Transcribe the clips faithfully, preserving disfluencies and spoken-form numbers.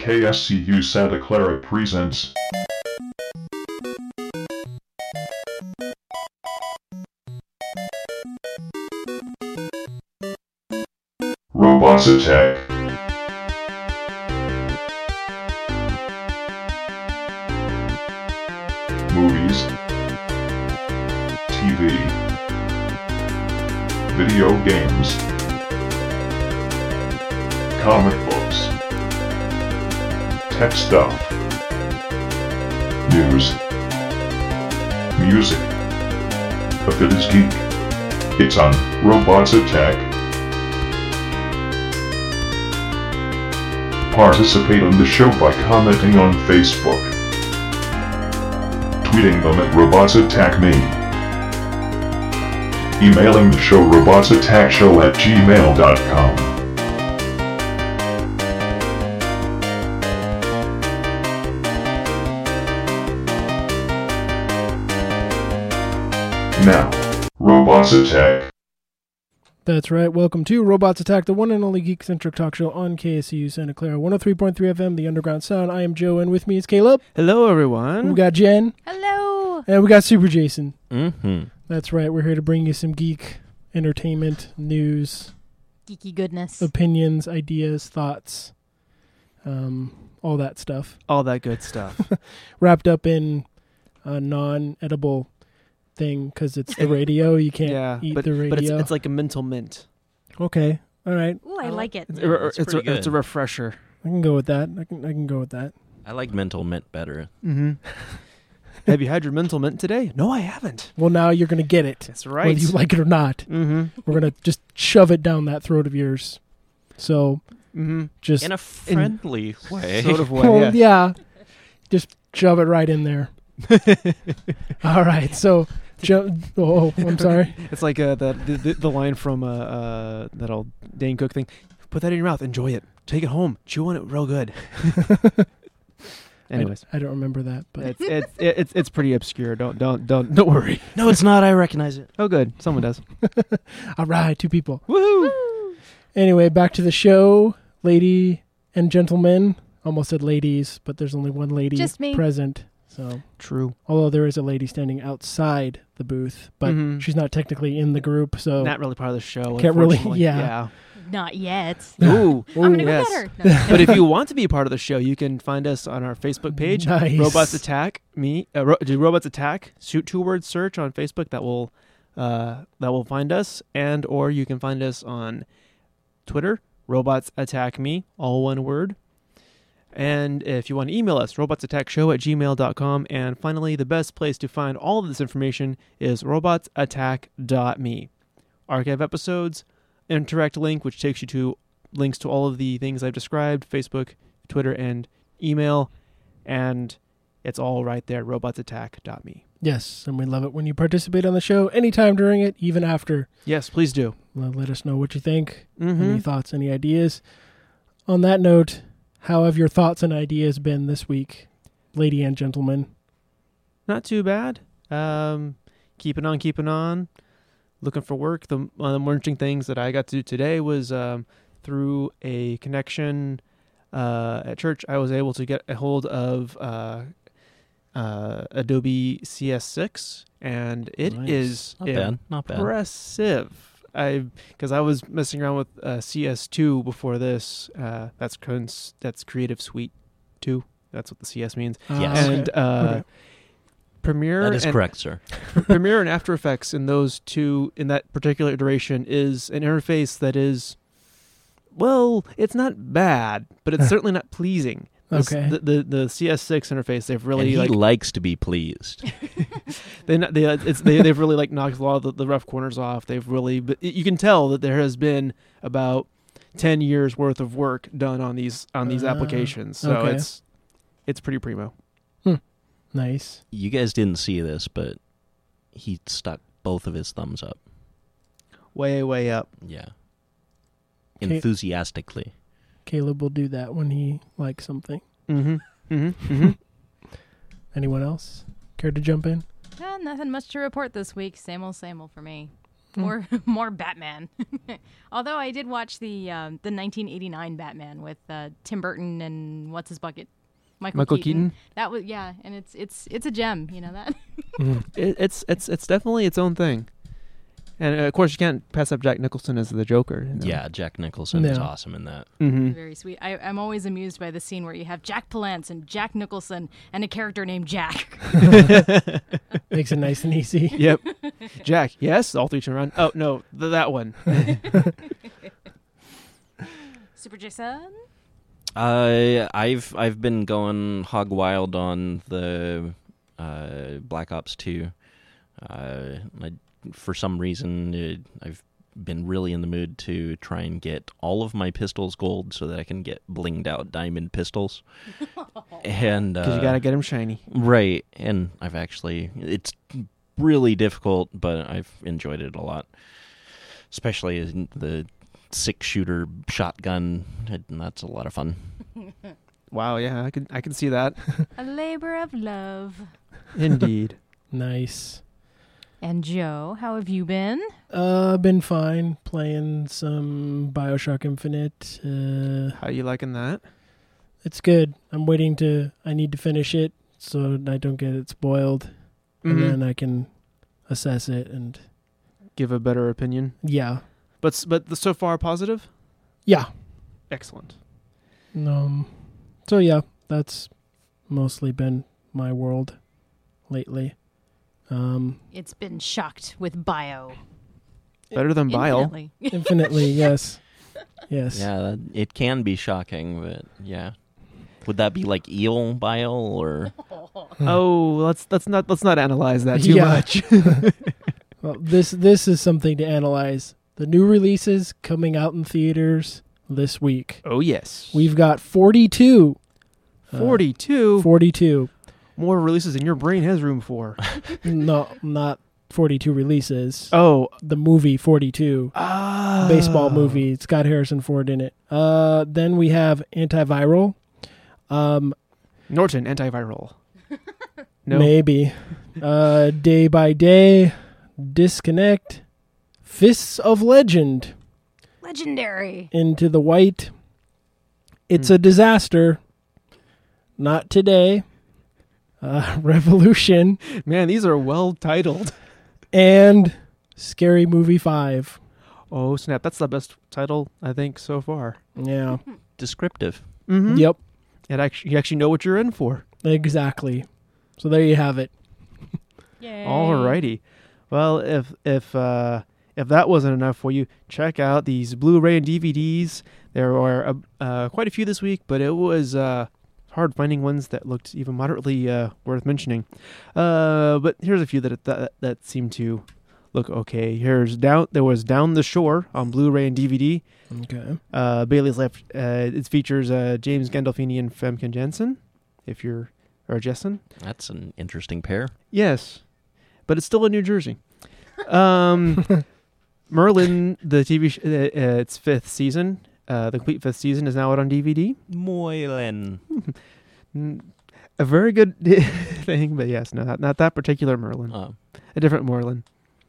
K S C U Santa Clara presents Robots Attack. Movies, T V, video games, comic books, tech stuff, news, music. If it is geek, it's on Robots Attack. Participate in the show by commenting on Facebook, tweeting them at Robots Attack Me, emailing the show robotsattackshow at gmail dot com. Now, Robots Attack. That's right. Welcome to Robots Attack, the one and only geek-centric talk show on K S C U Santa Clara, one oh three point three F M, the Underground Sound. I am Joe, and with me is Caleb. Hello, everyone. We got Jen. Hello. And we got Super Jason. Mm-hmm. That's right. We're here to bring you some geek entertainment, news, Geeky goodness. opinions, ideas, thoughts, um, all that stuff. All that good stuff. Wrapped up in a non-edible thing because it's the radio. You can't yeah, eat but, the radio. but it's, it's like a mental mint. Okay. All right. Ooh, I like it. It's, Yeah, a, it's it's, a, pretty it's a good. refresher. I can go with that. I can I can go with that. I like mental mint better. Mm-hmm. Have you had your mental mint today? No, I haven't. Well, now you're going to get it. That's right. Whether you like it or not. Mm-hmm. We're going to just shove it down that throat of yours. So, Mm-hmm. just... In a friendly way. Sort of way, well, yeah. yeah. Just shove it right in there. All right. So, jo- oh, I'm sorry. It's like uh, the, the the line from uh, uh, that old Dane Cook thing. Put that in your mouth. Enjoy it. Take it home. Chew on it real good. Anyways, I, I don't remember that, but it's it's it's it's pretty obscure. Don't don't don't don't worry. No, it's not. I recognize it. Oh, good. Someone does. all right, two people. Woohoo! Anyway, back to the show, lady and gentlemen. Almost said ladies, but there's only one lady Just me. present. So, True. although there is a lady standing outside the booth, but Mhm. she's not technically in the group, so Not really part of the show. Can't really- unfortunately. yeah. Not yet. yeah. Ooh. I'm going to go yes. get her. No. But if you want to be a part of the show, you can find us on our Facebook page, Nice. Robots Attack Me. Uh, ro- do Robots Attack. Shoot two words search on Facebook. That will uh, that will find us, and or you can find us on Twitter, Robots Attack Me, all one word. And if you want to email us, robotsattackshow at gmail dot com. And finally, the best place to find all of this information is robotsattack dot me. Archive episodes, interact link, which takes you to links to all of the things I've described, Facebook, Twitter, and email. And it's all right there, robotsattack dot me. yes, and we love it when you participate on the show anytime during it, even after. Yes, please do. Well, let us know what you think, Mm-hmm. any thoughts, any ideas. On that note, how have your thoughts and ideas been this week, lady and gentleman? Not too bad. Um, keeping on, keeping on. Looking for work. The one of the more interesting things that I got to do today was um, through a connection uh, at church, I was able to get a hold of uh, uh, Adobe C S six, and it Nice. is Not bad. Not bad. impressive. I because I was messing around with uh, C S two before this. Uh, that's cons- that's Creative Suite two. That's what the C S means. Ah, Yes. okay. And uh, Okay. Premiere That is and correct, sir. Premiere and After Effects in those two, in that particular iteration, is an interface that is, well, it's not bad, but it's certainly not pleasing. This- Okay. The, the the C S six interface, they've really and he like likes to be pleased. they they it's they they've really like knocked a lot of the, the rough corners off. They've really, but you can tell that there has been about ten years worth of work done on these on these Uh, applications. So okay. it's it's pretty primo. Nice. You guys didn't see this, but he stuck both of his thumbs up. Way way up. Yeah. Okay. Enthusiastically. Caleb will do that when he likes something. Mm-hmm. Mm-hmm. Mm-hmm. Anyone else care to jump in? Uh, nothing much to report this week. Same old, same old for me. More, more Batman. Although I did watch the um, the nineteen eighty-nine Batman with uh, Tim Burton and what's his bucket, Michael, Michael Keaton. Keaton. That was yeah, and it's it's it's a gem. You know that. It, it's it's it's definitely its own thing. And uh, of course, you can't pass up Jack Nicholson as the Joker. You know? Yeah, Jack Nicholson is Yeah. awesome in that. Mm-hmm. Very sweet. I, I'm always amused by the scene where you have Jack Palance and Jack Nicholson and a character named Jack. Makes it nice and easy. Yep. Jack. Yes. All three turn around. Oh no, th- that one. Super Jason. Uh, I've I've been going hog wild on the uh, Black Ops two. Uh, I, for some reason, it, I've been really in the mood to try and get all of my pistols gold so that I can get blinged out diamond pistols. And Because uh, you gotta get him shiny. right, and I've actually it's really difficult, but I've enjoyed it a lot, especially in the six shooter shotgun. And that's a lot of fun. Wow. Yeah, I can I can see that. A labor of love. Indeed. Nice. And Joe, how have you been? Uh, been fine playing some Bioshock Infinite. Uh, How you liking that? it's good. I'm waiting to. I need to finish it so I don't get it spoiled, Mhm. and then I can assess it. And Give a better opinion. yeah, But s- but the, so far positive. yeah. Excellent. Um. So yeah, that's mostly been my world lately. Um. It's been shocked with bio. Better than bile. Infinitely. Infinitely, yes, yes. Yeah, that, it can be shocking, but yeah. Would that be like eel bile or? Oh, let's let's not let's not analyze that too Yeah. much. Well, this this is something to analyze. The new releases coming out in theaters this week. Oh yes. We've got forty-two. Uh, forty-two. forty-two. More releases than your brain has room for. No, not forty-two releases. Oh, The movie forty-two. ah. Baseball movie. It's got Harrison Ford in it. Uh, then we have Antiviral. Um, Norton antiviral. No. Maybe. Uh, Day by Day. Disconnect. Fists of Legend. Legendary. Into the White. It's Hmm. a disaster. Not today. Uh, Revolution. Man, these are well titled. And Scary Movie five. Oh snap! That's the best title I think so far. Yeah. Descriptive. Mm-hmm. Yep. It actually you actually know what you're in for. Exactly. So there you have it. Yay. Alrighty. Well, if if uh, if that wasn't enough for you, check out these Blu-ray and D V Ds. There are uh, uh, quite a few this week, but it was uh, hard finding ones that looked even moderately uh, worth mentioning. Uh, but here's a few that that that seem to look okay. Here's down. There was Down the Shore on Blu-ray and D V D. Okay. Uh, Bailey's Left. Uh, it features uh, James Gandolfini and Famke Janssen. If you're or Jessen. That's an interesting pair. Yes, but it's still in New Jersey. Um, Merlin, the T V, sh- uh, uh, its fifth season, uh, the complete fifth season is now out on D V D. Moylan. Mm, A very good thing, but yes, no, not, not that particular Merlin. Uh, A different Merlin.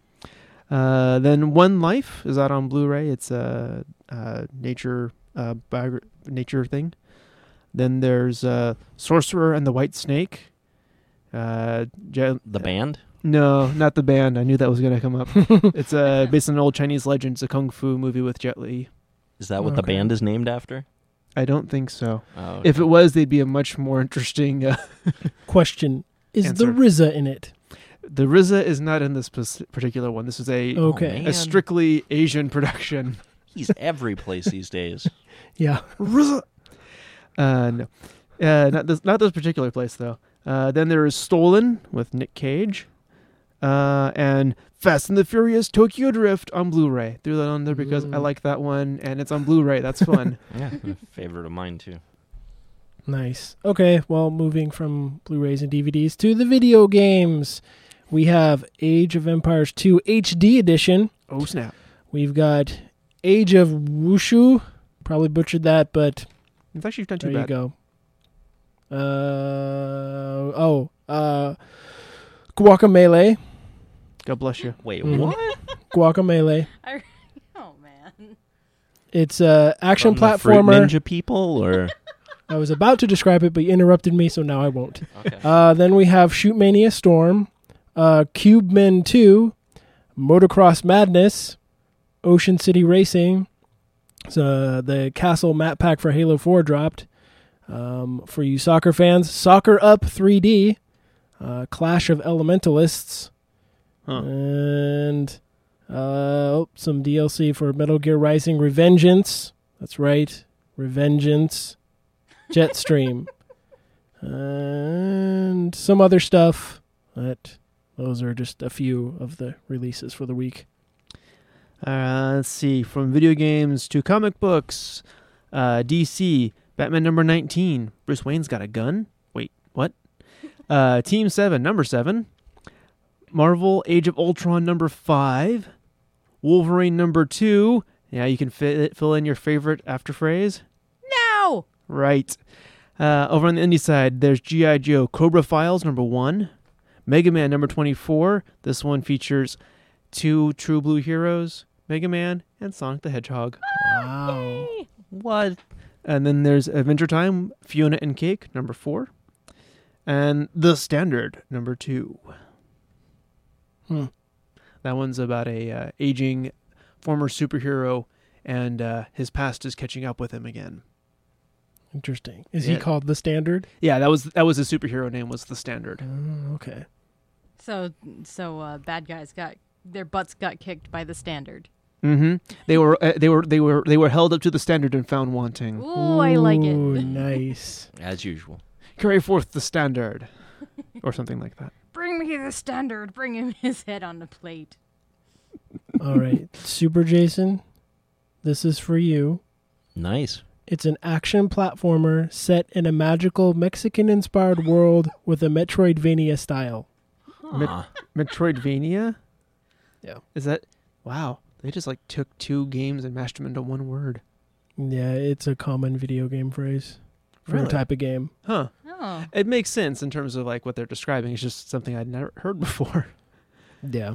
Uh, then One Life is out on Blu-ray. It's a, uh nature uh, biogra- nature thing. Then there's uh, Sorcerer and the White Snake. Uh, Je- the band. No, not the band. I knew that was going to come up. It's uh, based on an old Chinese legend. It's a kung fu movie with Jet Li. Is that what the Okay. band is named after? I don't think so. Oh, If it was, they'd be a much more interesting. Uh, Question. Is Answer. the R Z A in it? the R Z A is not in this spec- particular one. This is a Okay. man. a strictly Asian production. he's every place these days. Yeah. R Z A. Uh, no, uh, not this. Not this particular place though. Uh, then there is Stolen with Nick Cage, uh, and Fast and the Furious Tokyo Drift on Blu-ray. Threw that on there because I Mm. like that one, and it's on Blu-ray. That's fun. Yeah, a favorite of mine too. Nice. Okay, well, moving from Blu-rays and D V Ds to the video games. We have Age of Empires two H D Edition. Oh snap! We've got Age of Wushu. Probably butchered that, but It's actually not too there you bad. go. Uh, oh, uh, Guacamelee. God bless you. Wait, Mhm. what? Guacamelee. I, oh man. It's a action From the Fruit platformer. Ninja people, or I was about to describe it, but you interrupted me, so now I won't. okay. Uh, then we have Shoot Mania Storm, uh, Cube Men two, Motocross Madness, Ocean City Racing. So the Castle map pack for Halo four dropped. Um, for you soccer fans, Soccer Up three D, uh, Clash of Elementalists, Huh. and uh, oh, some D L C for Metal Gear Rising Revengeance. That's right, Revengeance. Jetstream. And some other stuff. That those are just a few of the releases for the week. Uh, let's see. From video games to comic books, uh, D C, Batman number nineteen. Bruce Wayne's got a gun. Wait, what? Uh, Team seven, number seven. Marvel Age of Ultron number five. Wolverine number two. Yeah, you can fit, fill in your favorite after phrase. No. Right. Uh, over on the indie side, there's G I. Joe Cobra Files number one. Mega Man number twenty-four. This one features two true blue heroes, Mega Man and Sonic the Hedgehog. Wow. What? And then there's Adventure Time, Fiona and Cake, number four. And The Standard, number two. Hmm. That one's about a uh, aging former superhero, and uh, his past is catching up with him again. Interesting. Is Yeah. he called The Standard? Yeah, that was that was his superhero name, was The Standard. Oh, okay. So so uh, bad guys got their butts got kicked by the Standard. Mm-hmm. They were uh, they were they were they were held up to the standard and found wanting. Ooh, I like Ooh, it. Nice. As usual. Carry forth the standard, or something like that. Bring me the Standard. Bring him his head on the plate. All right. Super Jason, this is for you. Nice. It's an action platformer set in a magical Mexican-inspired world with a Metroidvania style. Met- Huh. Metroidvania? Yeah. Is that... Wow. They just, like, took two games and mashed them into one word. Yeah, it's a common video game phrase for Really? a type of game. Huh. Oh. It makes sense in terms of, like, what they're describing. It's just something I'd never heard before. Yeah.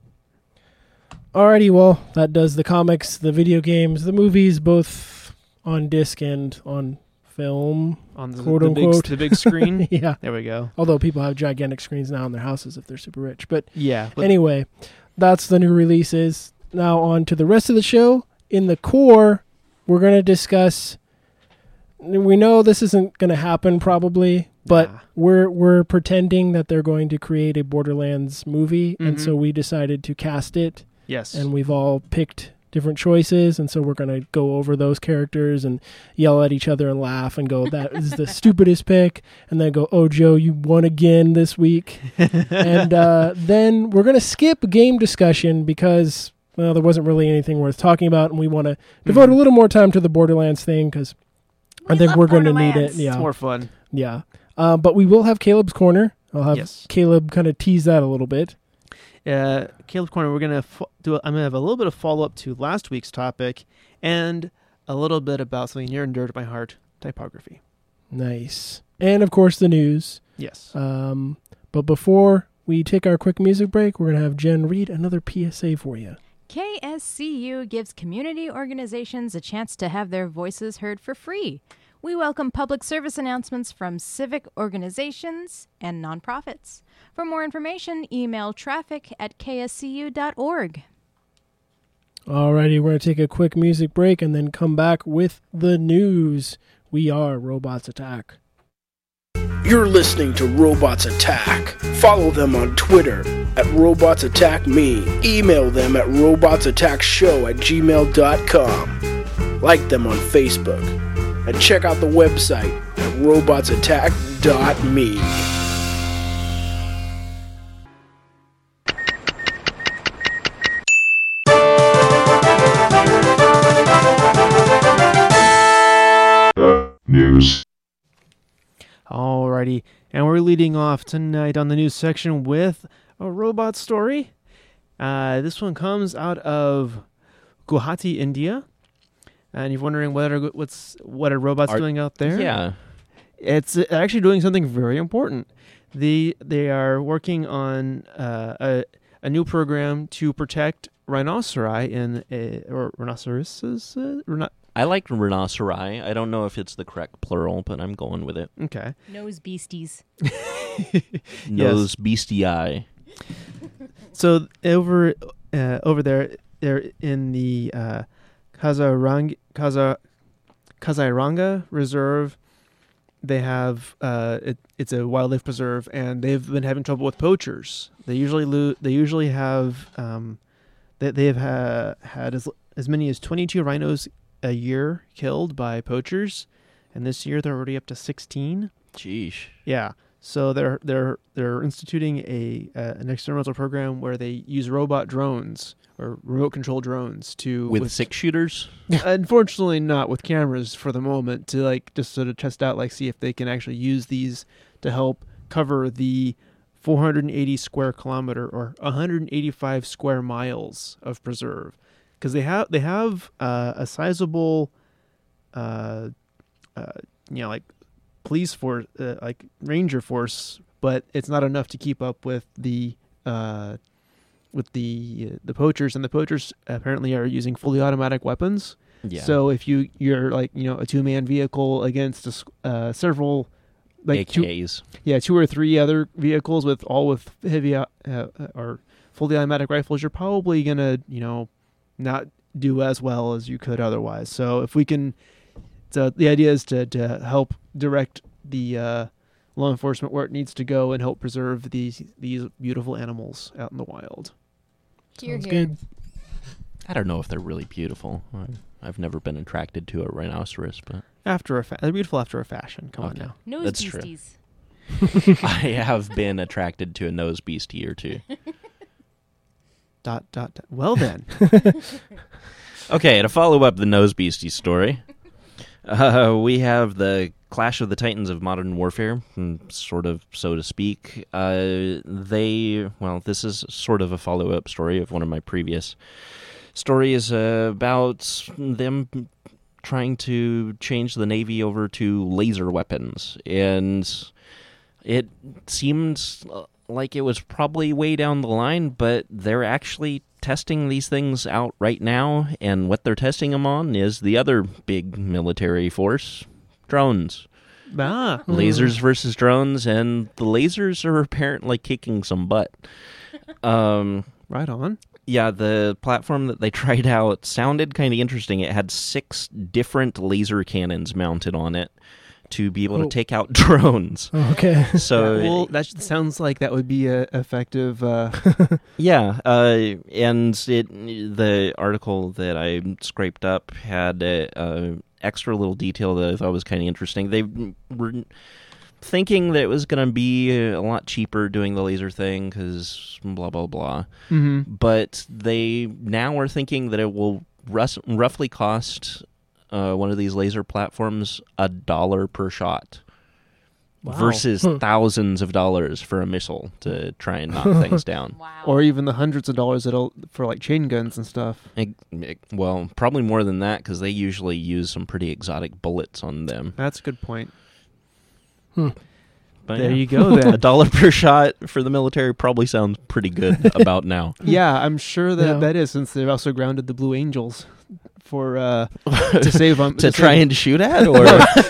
Alrighty, well, that does the comics, the video games, the movies, both on disc and on film. On the, Quote, the, big, unquote. the big screen. Yeah. There we go. Although people have gigantic screens now in their houses if they're super rich. But Yeah. But anyway, that's the new releases. Now on to the rest of the show. In the core, we're going to discuss... We know this isn't going to happen probably, but Nah. we're we're pretending that they're going to create a Borderlands movie, and Mhm. so we decided to cast it, Yes. and we've all picked different choices, and so we're going to go over those characters and yell at each other and laugh and go, that is the stupidest pick, and then go, oh, Joe, you won again this week. And uh, then we're going to skip game discussion because, well, there wasn't really anything worth talking about, and we want to devote a little more time to the Borderlands thing because I We think love we're going to need it. Borderlands. Yeah, It's more fun. yeah. Uh, but we will have Caleb's Corner. I'll have Yes. Caleb kind of tease that a little bit. Uh, Caleb Corner, we're gonna fo- do. A, I'm gonna have a little bit of follow up to last week's topic, and a little bit about something near and dear to my heart: typography. Nice. And of course, the news. Yes. Um, but before we take our quick music break, we're going to have Jen read another P S A for you. K S C U gives community organizations a chance to have their voices heard for free. We welcome public service announcements from civic organizations and nonprofits. For more information, email traffic at k s c u dot org. Alrighty, we're going to take a quick music break and then come back with the news. We are Robots Attack. You're listening to Robots Attack. Follow them on Twitter at Robots Attack Me. Email them at robotsattackshow at gmail dot com. Like them on Facebook. And check out the website at robots attack dot me. The news. Alrighty, and we're leading off tonight on the news section with a robot story. Uh, this one comes out of Guwahati, India, and you're wondering what are what's what are robots Are- doing out there? Yeah. It's actually doing something very important. The they are working on uh, a a new program to protect rhinoceri in a, or rhinoceroses. Uh, rhino- I like rhinoceri. I don't know if it's the correct plural, but I'm going with it. okay. Nose beasties. Nose beastii. So over uh, over there, they're in the uh, Kazarang Kaza Kaziranga Reserve. They have uh, it, it's a wildlife preserve, and they've been having trouble with poachers. They usually lo- they usually have um, they they have ha- had as as many as twenty-two rhinos a year killed by poachers, and this year they're already up to sixteen. Jeez. Yeah. So they're they're they're instituting a uh, an experimental program where they use robot drones or remote control drones to With, six shooters? unfortunately not with cameras for the moment, to like just sort of test out, like see if they can actually use these to help cover the four hundred eighty square kilometer or one hundred eighty-five square miles of preserve, because they have they have uh, a sizable uh, uh, you know like police force, uh, like ranger force, but it's not enough to keep up with the uh, with the uh, the poachers, and the poachers apparently are using fully automatic weapons. Yeah. So if you you're like you know a two man vehicle against a s uh, several like two, A Ks. yeah two or three other vehicles with all with heavy uh, uh, or fully automatic rifles, you're probably gonna you know not do as well as you could otherwise. So if we can, so the idea is to to help direct the uh, law enforcement where it needs to go and help preserve these these beautiful animals out in the wild. Here, Sounds here. good. I don't know if they're really beautiful. I- I've never been attracted to a rhinoceros, but After a fa- they're beautiful after a fashion. Come Okay. on now. Nose That's true. beasties. I have been attracted to a nose beastie or two. Dot dot. dot. Well then, Okay, to follow up the nose beastie story, uh, we have the Clash of the Titans of Modern Warfare, mm, sort of, so to speak. Uh, they, well, this is sort of a follow-up story of one of my previous stories uh, about them trying to change the Navy over to laser weapons. And it seemed like it was probably way down the line, but they're actually testing these things out right now, and what they're testing them on is the other big military force, drones. ah, Lasers versus drones, and the lasers are apparently kicking some butt. Um, right on. yeah, the platform that they tried out sounded kind of interesting. It had six different laser cannons mounted on it to be able Oh. to take out drones. Okay. So well, that sh- sounds like that would be a effective. Uh, yeah, uh, and it the article that I scraped up had a, a extra little detail that I thought was kind of interesting. They were thinking that it was going to be a lot cheaper doing the laser thing because blah blah blah, mm-hmm. but they now are thinking that it will rus- roughly cost uh, one of these laser platforms a dollar per shot. Wow. Versus Huh. thousands of dollars for a missile to try and knock things down. Wow. Or even the hundreds of dollars that'll for like chain guns and stuff. It, it- well, probably more than that because they usually use some pretty exotic bullets on them. That's a good point. Hmm. But There yeah. you go then. A dollar per shot for the military probably sounds pretty good about now. Yeah, I'm sure that Yeah. that is, since they've also grounded the Blue Angels for uh, to save them to try and shoot at, or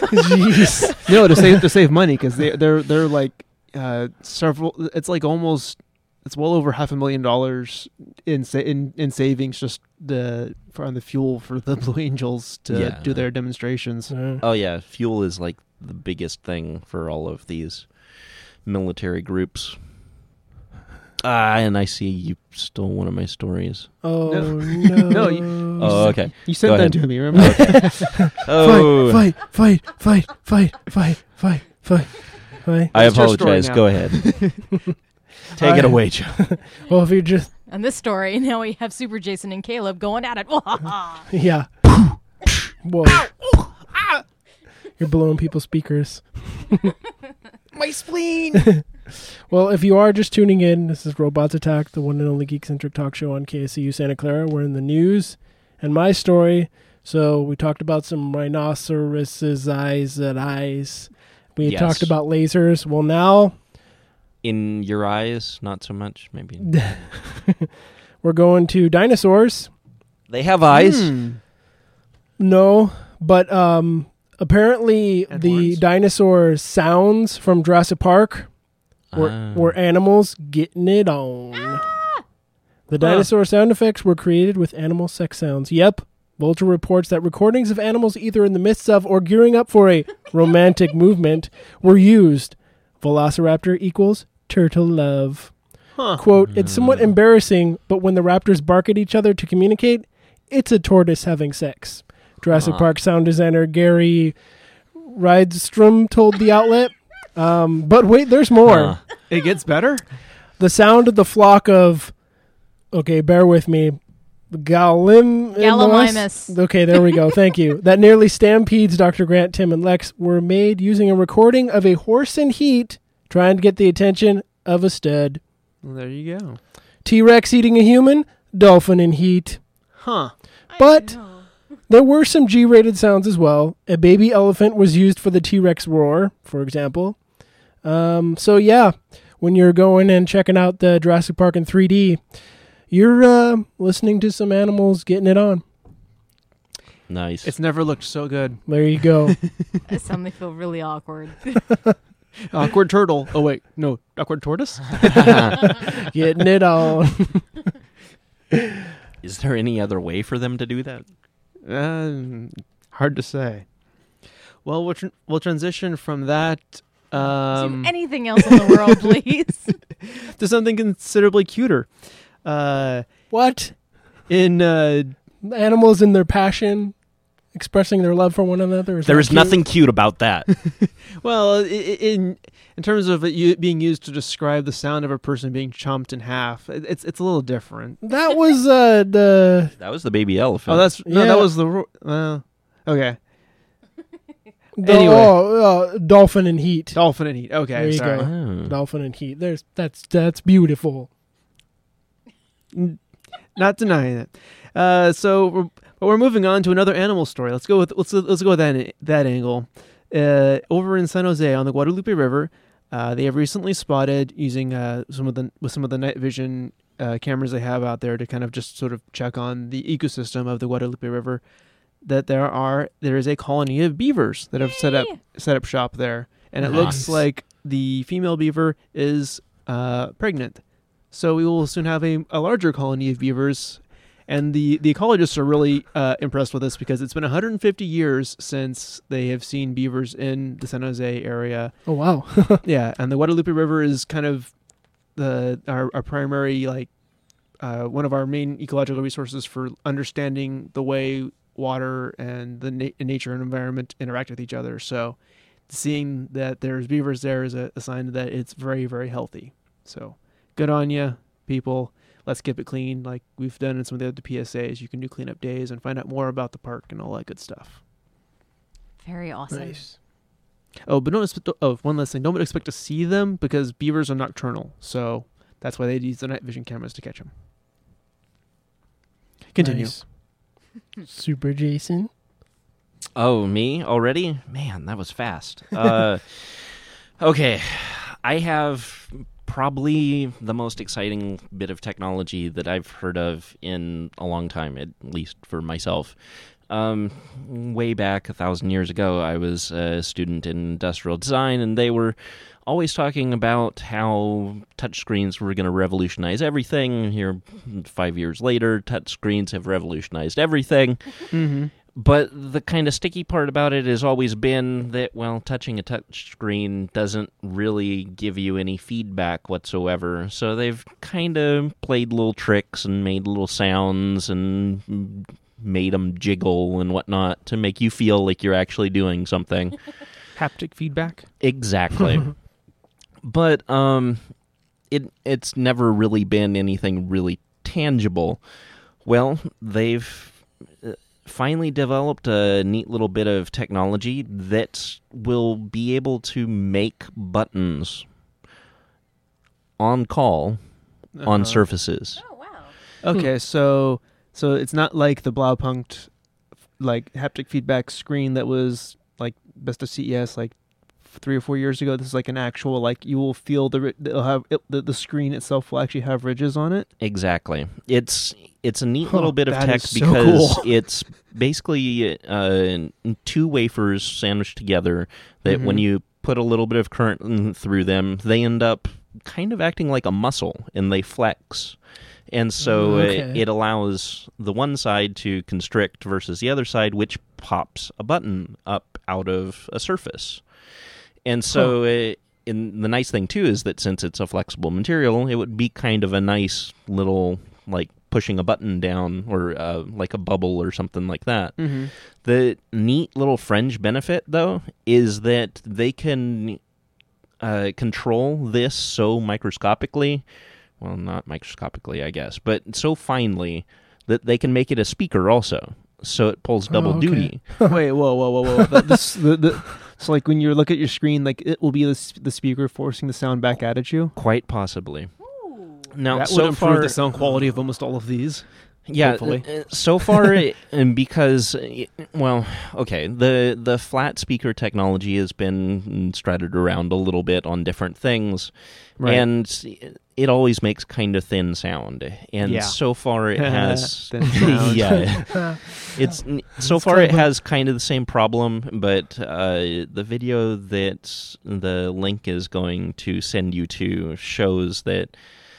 Jeez. no to save to save money because they they're they're like uh, several. It's like almost it's well over half a million dollars in sa- in in savings just the for on the fuel for the Blue Angels to Yeah. do their demonstrations. Uh, oh yeah, fuel is like the biggest thing for all of these military groups. Ah, and I see you stole one of my stories. oh No. no! No, you- Oh, okay. You sent Go that ahead. to me, remember? Oh, Fight! Fight! Fight! Fight! Fight! Fight! Fight! Fight! I That's your story apologize. now. Go ahead. Take it I- away, Joe. Well, if you're just And this story, now we have Super Jason and Caleb going at it. yeah. Whoa! You're blowing people's speakers. My spleen. Well, if you are just tuning in, this is Robots Attack, the one and only geek-centric talk show on K S C U Santa Clara. We're in the news and my story. So we talked about some rhinoceroses' eyes and eyes. We Yes. talked about lasers. Well, now, In your eyes, not so much, maybe. We're going to dinosaurs. They have eyes. Hmm. No, but um, apparently And the horns? dinosaur sounds from Jurassic Park were, Ah. were animals getting it on. The dinosaur sound effects were created with animal sex sounds. Yep. Vulture reports that recordings of animals either in the midst of or gearing up for a romantic movement were used. Velociraptor equals turtle love. Huh. Quote, it's somewhat embarrassing, but when the raptors bark at each other to communicate, it's a tortoise having sex. Jurassic Huh. Park sound designer Gary Rydstrom told the outlet. Um, but wait, there's more. Huh. It gets better? The sound of the flock of, okay, bear with me, Galim- Gallimimus. Okay, there we go. Thank you. That nearly stampedes Doctor Grant, Tim, and Lex were made using a recording of a horse in heat trying to get the attention of a stud. Well, there you go. T-Rex eating a human, dolphin in heat. Huh. But there were some G-rated sounds as well. A baby elephant was used for the T-Rex roar, for example. Um, so yeah, when you're going and checking out the Jurassic Park in three D, you're uh, listening to some animals getting it on. Nice. It's never looked so good. There you go. I suddenly feel really awkward. Awkward turtle. Oh, wait. No. Awkward tortoise? Getting it on. Is there any other way for them to do that? Um, hard to say. Well, we'll, tr- we'll transition from that um, Do anything else in the world, please. to something considerably cuter. Uh, What? in uh, Animals in their passion, expressing their love for one another. Is There that is cute? nothing cute about that. well, i- i- in in terms of it u- being used to describe the sound of a person being chomped in half, it- it's it's a little different. That was uh, the. That was the baby elephant. Oh, that's no, Yeah. that was the ro- uh, okay. the Anyway. oh, uh, dolphin in heat. Dolphin and heat. Okay, There you sorry. go. Oh. Dolphin in heat. There's that's that's beautiful. Not denying it. Uh, so, we're, but we're moving on to another animal story. Let's go with let's let's go with that that angle. Uh, over in San Jose on the Guadalupe River, uh, they have recently spotted using uh, some of the with some of the night vision uh, cameras they have out there to kind of just sort of check on the ecosystem of the Guadalupe River. That there are there is a colony of beavers that have set up Yay. set up shop there, and it Nice. looks like the female beaver is uh, pregnant. So we will soon have a, a larger colony of beavers, and the, the ecologists are really uh, impressed with this because it's been one hundred fifty years since they have seen beavers in the San Jose area. Oh wow. Yeah, and the Guadalupe River is kind of the our, our primary like uh, one of our main ecological resources for understanding the way water and the na- nature and environment interact with each other. So seeing that there's beavers there is a, a sign that it's very, very healthy. So good on you, people. Let's keep it clean like we've done in some of the other P S As. You can do cleanup days and find out more about the park and all that good stuff. Very awesome. Nice. Oh, but don't expect, oh, one last thing. Don't expect to see them because beavers are nocturnal. So that's why they use the night vision cameras to catch them. Continue. Nice. Super Jason. Oh, me already? Man, that was fast. Uh, okay, I have probably the most exciting bit of technology that I've heard of in a long time, at least for myself. Um, way back a thousand years ago, I was a student in industrial design, and they were always talking about how touchscreens were going to revolutionize everything. Here, five years later, touchscreens have revolutionized everything. Mm-hmm. But the kind of sticky part about it has always been that, well, touching a touch screen doesn't really give you any feedback whatsoever. So they've kind of played little tricks and made little sounds and made them jiggle and whatnot to make you feel like you're actually doing something. Haptic feedback. Exactly. But um, it it's never really been anything really tangible. Well, they've finally developed a neat little bit of technology that will be able to make buttons on call on Uh-huh. surfaces. Oh, wow. Okay, so so it's not like the Blaupunkt like haptic feedback screen that was like best of C E S like three or four years ago. This is like an actual, like you will feel the it'll have it, the the screen itself will actually have ridges on it. Exactly. It's it's a neat Huh, little bit of that tech is so because cool. it's basically uh, two wafers sandwiched together that Mhm. when you put a little bit of current in- through them, they end up kind of acting like a muscle and they flex. And so Mm, it, okay. it allows the one side to constrict versus the other side, which pops a button up out of a surface. And so uh, in, the nice thing, too, is that since it's a flexible material, it would be kind of a nice little, like, pushing a button down or uh, like a bubble or something like that. Mm-hmm. The neat little fringe benefit, though, is that they can uh, control this so microscopically, well, not microscopically, I guess, but so finely that they can make it a speaker also. So it pulls double Oh, okay. duty. Wait, whoa, whoa, whoa, whoa! the, this, the, the, so like when you look at your screen, like it will be the s- the speaker forcing the sound back at at you. Quite possibly. Now, That so would improve far, the sound quality of almost all of these. yeah. hopefully. uh, So far, it- and because, uh, well, okay, the the flat speaker technology has been strutted around a little bit on different things, Right. and it always makes kind of thin sound. And Yeah. so far, it has, Thin sound. yeah. It's so That's far it clever. has kind of the same problem, but uh, the video that the link is going to send you to shows that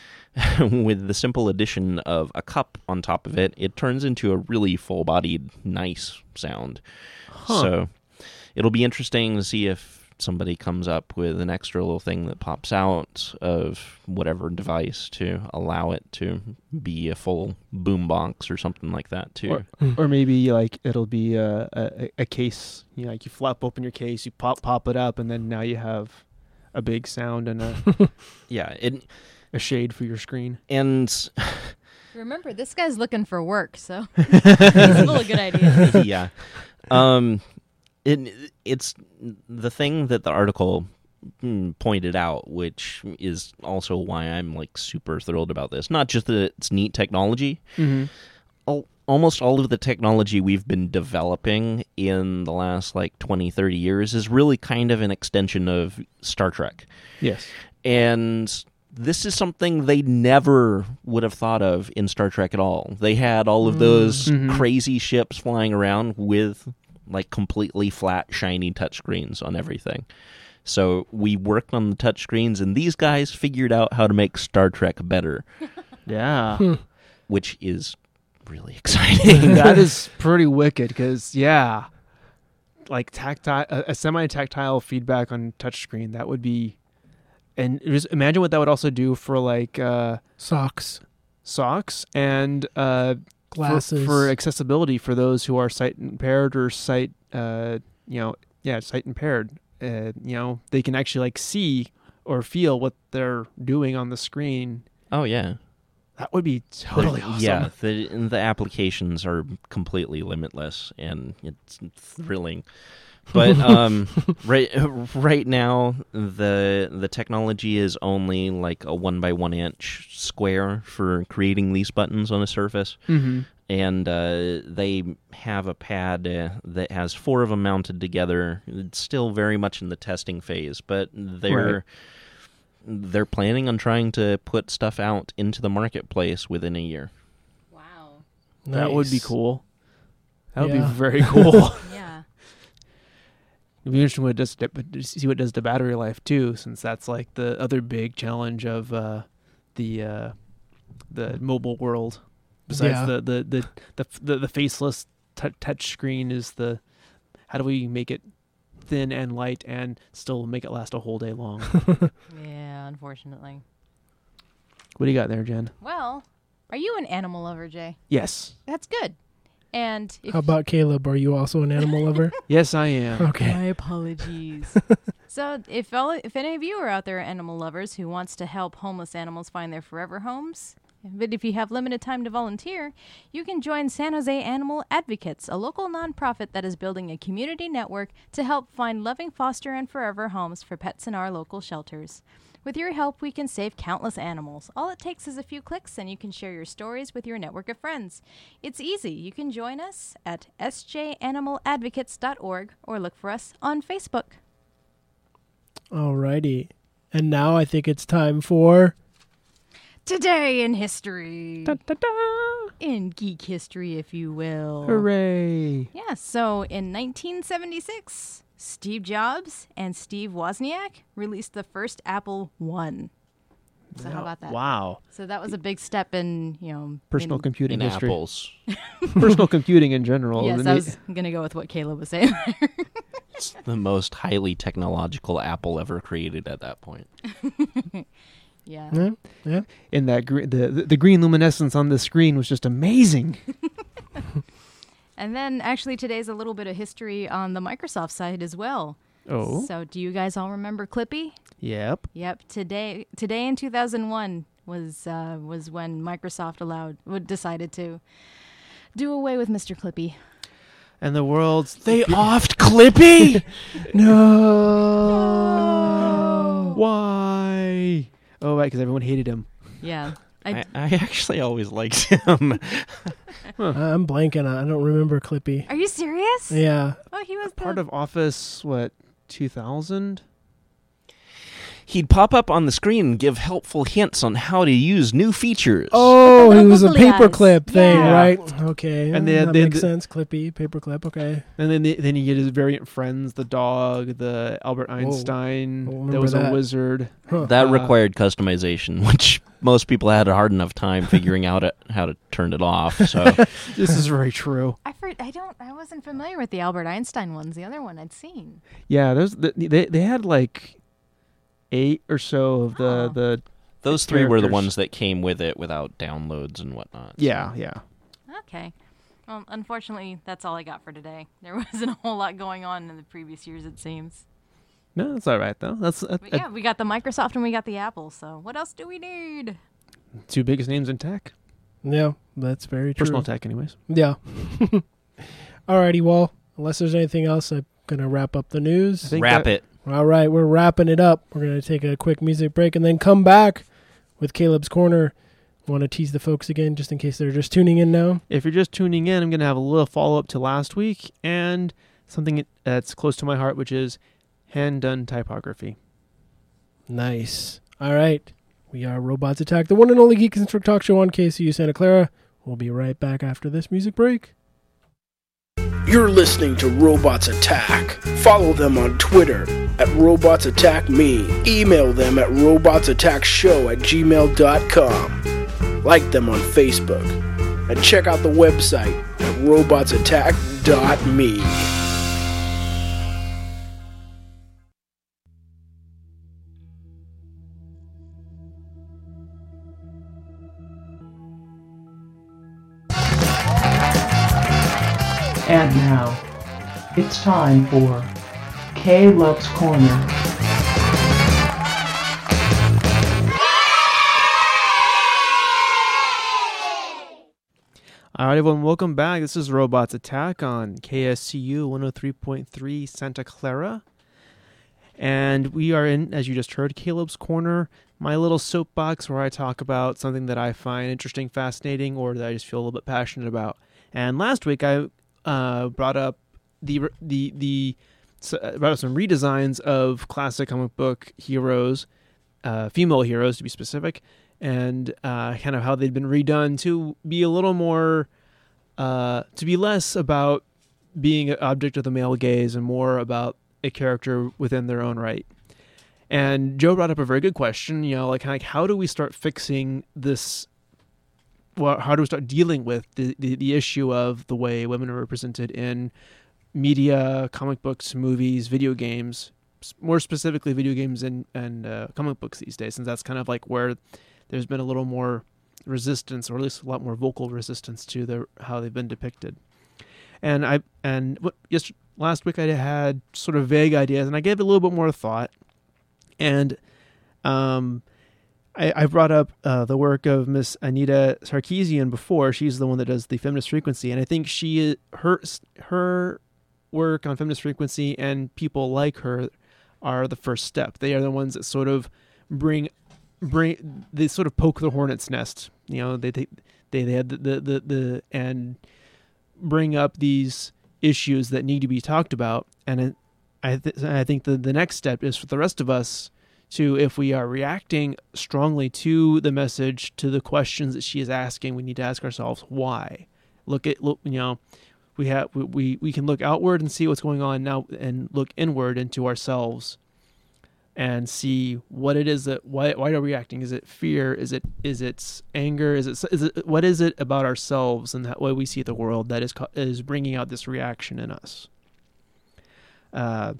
with the simple addition of a cup on top of it, it turns into a really full-bodied, nice sound. Huh. So it'll be interesting to see if somebody comes up with an extra little thing that pops out of whatever device to allow it to be a full boombox or something like that too. Or, or maybe like it'll be a, a, a case. You know, like you flap open your case, you pop pop it up, and then now you have a big sound and a, Yeah, it a shade for your screen. and Remember, this guy's looking for work, so he's full of good ideas. yeah, um, it it's the thing that the article mm, pointed out, which is also why I'm like super thrilled about this. Not just that it's neat technology. Mm-hmm. Al- Almost all of the technology we've been developing in the last like twenty, thirty years is really kind of an extension of Star Trek. Yes. And this is something they never would have thought of in Star Trek at all. They had all of those Mhm. crazy ships flying around with like completely flat, shiny touchscreens on everything. So we worked on the touchscreens, and these guys figured out how to make Star Trek better, Yeah. which is really exciting. That is pretty wicked because, yeah, like tactile, a, a semi-tactile feedback on touchscreen, that would be, and just imagine what that would also do for like uh, Socks, socks and uh, for, glasses. for accessibility for those who are sight impaired or sight, uh, you know, yeah, sight impaired. Uh, you know, they can actually like see or feel what they're doing on the screen. Oh, yeah. That would be totally awesome. Yeah, the the applications are completely limitless, and it's thrilling. But um, right right now, the the technology is only like a one by one inch square for creating these buttons on a surface, Mm-hmm. and uh, they have a pad uh, that has four of them mounted together. It's still very much in the testing phase, but they're. Right. They're planning on trying to put stuff out into the marketplace within a year. Wow. That would be Nice. cool. That would Yeah. be very cool. Yeah. It'd be interesting what it does to, to see what it does to battery life too, since that's like the other big challenge of uh, the uh, the mobile world. Besides Yeah. the, the, the, the the the faceless t- touch screen is the how do we make it thin and light and still make it last a whole day long? Yeah, unfortunately. What do you got there, Jen? Well, are you an animal lover, Jay? Yes, That's good. And if How about Caleb? Are you also an animal lover? yes, I am. Okay. My apologies. So, if all, if any of you are out there animal lovers who wants to help homeless animals find their forever homes, but if you have limited time to volunteer, you can join San Jose Animal Advocates, a local nonprofit that is building a community network to help find loving foster and forever homes for pets in our local shelters. With your help, we can save countless animals. All it takes is a few clicks, and you can share your stories with your network of friends. It's easy. You can join us at s j animal advocates dot org or look for us on Facebook. Alrighty. And now I think it's time for... Today in history. Da, da, da. In geek history, if you will. Hooray. Yeah, so in nineteen seventy-six, Steve Jobs and Steve Wozniak released the first Apple One. So how about that? Wow. So that was a big step in, you know... Personal in, computing In history. apples. Personal computing in general. Yes, And I it- was going to go with what Caleb was saying. It's the most highly technological apple ever created at that point. Yeah. Yeah, yeah. in that gre- the, the the green luminescence on the screen was just amazing. And then actually today's a little bit of history on the Microsoft side as well. Oh. So do you guys all remember Clippy? Yep. Yep. Today today in two thousand one was uh, was when Microsoft allowed would decided to do away with Mister Clippy. And the world's They offed Clippy? No. why? Oh, right, because everyone hated him. Yeah. I, I, I actually always liked him. I'm blanking. I don't remember Clippy. are you serious? Yeah. Oh, he was Part the, of Office, what, two thousand? He'd pop up on the screen and give helpful hints on how to use new features. Oh, With he the was a googly eyes. paperclip thing, Yeah. right? Okay. And they that had- they had makes the- sense. Clippy, paperclip. Okay. And then the, then you get his variant friends, the dog, the Albert Einstein, Don't that remember was that. a wizard. Huh. That Uh, required customization, which most people had a hard enough time figuring out it, how to turn it off. So This is very true. I for, I don't I wasn't familiar with the Albert Einstein ones. The other one I'd seen. Yeah, there's the, they they had like eight or so of the Oh. the those three were the Characters. ones that came with it without downloads and whatnot. so. yeah yeah. Okay. Well, unfortunately, that's all I got for today. There wasn't a whole lot going on in the previous years, it seems. No, that's all right though. That's uh, But yeah, we got the Microsoft and we got the Apple. So what else do we need? two biggest names in tech, Yeah, that's very true. personal tech, anyways. Yeah. Alrighty, well, unless there's anything else, I'm going to wrap up the news. I think Wrap that- it. All right, we're wrapping it up. We're going to take a quick music break and then come back with Caleb's Corner. Want to tease the folks again, just in case they're just tuning in now? If you're just tuning in, I'm going to have a little follow up to last week and something that's close to my heart, which is hand done typography. Nice. All right. We are Robots Attack, the one and only Geek Centric talk show on K C U Santa Clara. We'll be right back after this music break. You're listening to Robots Attack. Follow them on Twitter at Robots Attack Me. Email them at robotsattackshow at gmail dot com. Like them on Facebook. And check out the website at robotsattack dot me. And now, it's time for Caleb's Corner. All right, everyone, welcome back. This is Robots Attack on K S C U one oh three point three Santa Clara. And we are in, as you just heard, Caleb's Corner, my little soapbox where I talk about something that I find interesting, fascinating, or that I just feel a little bit passionate about. And last week I uh, brought up the the the uh, brought up some redesigns of classic comic book heroes, uh, female heroes to be specific, and uh, kind of how they'd been redone to be a little more, uh, to be less about being an object of the male gaze and more about a character within their own right. And Joe brought up a very good question, you know, like, like how do we start fixing this? Well, how do we start dealing with the, the, the issue of the way women are represented in media, comic books, movies, video games, more specifically video games and, and uh, comic books these days, since that's kind of like where there's been a little more resistance, or at least a lot more vocal resistance to the how they've been depicted. And I and what just last week I had sort of vague ideas, and I gave it a little bit more thought. And um, I, I brought up uh, the work of Miss Anita Sarkeesian before. She's the one that does the Feminist Frequency, and I think she her her work on Feminist Frequency and people like her are the first step. They are the ones that sort of bring bring they sort of poke the hornet's nest. You know, they they they, they had the, the the the and bring up these issues that need to be talked about, and I, th- I think the, the next step is for the rest of us to, if we are reacting strongly to the message, to the questions that she is asking, we need to ask ourselves why. Look at, look, you know, we have we, we can look outward and see what's going on now, and look inward into ourselves and see what it is that why why are we reacting? Is it fear? Is it is it anger? Is it is it what is it about ourselves and that way we see the world that is is bringing out this reaction in us? Uh,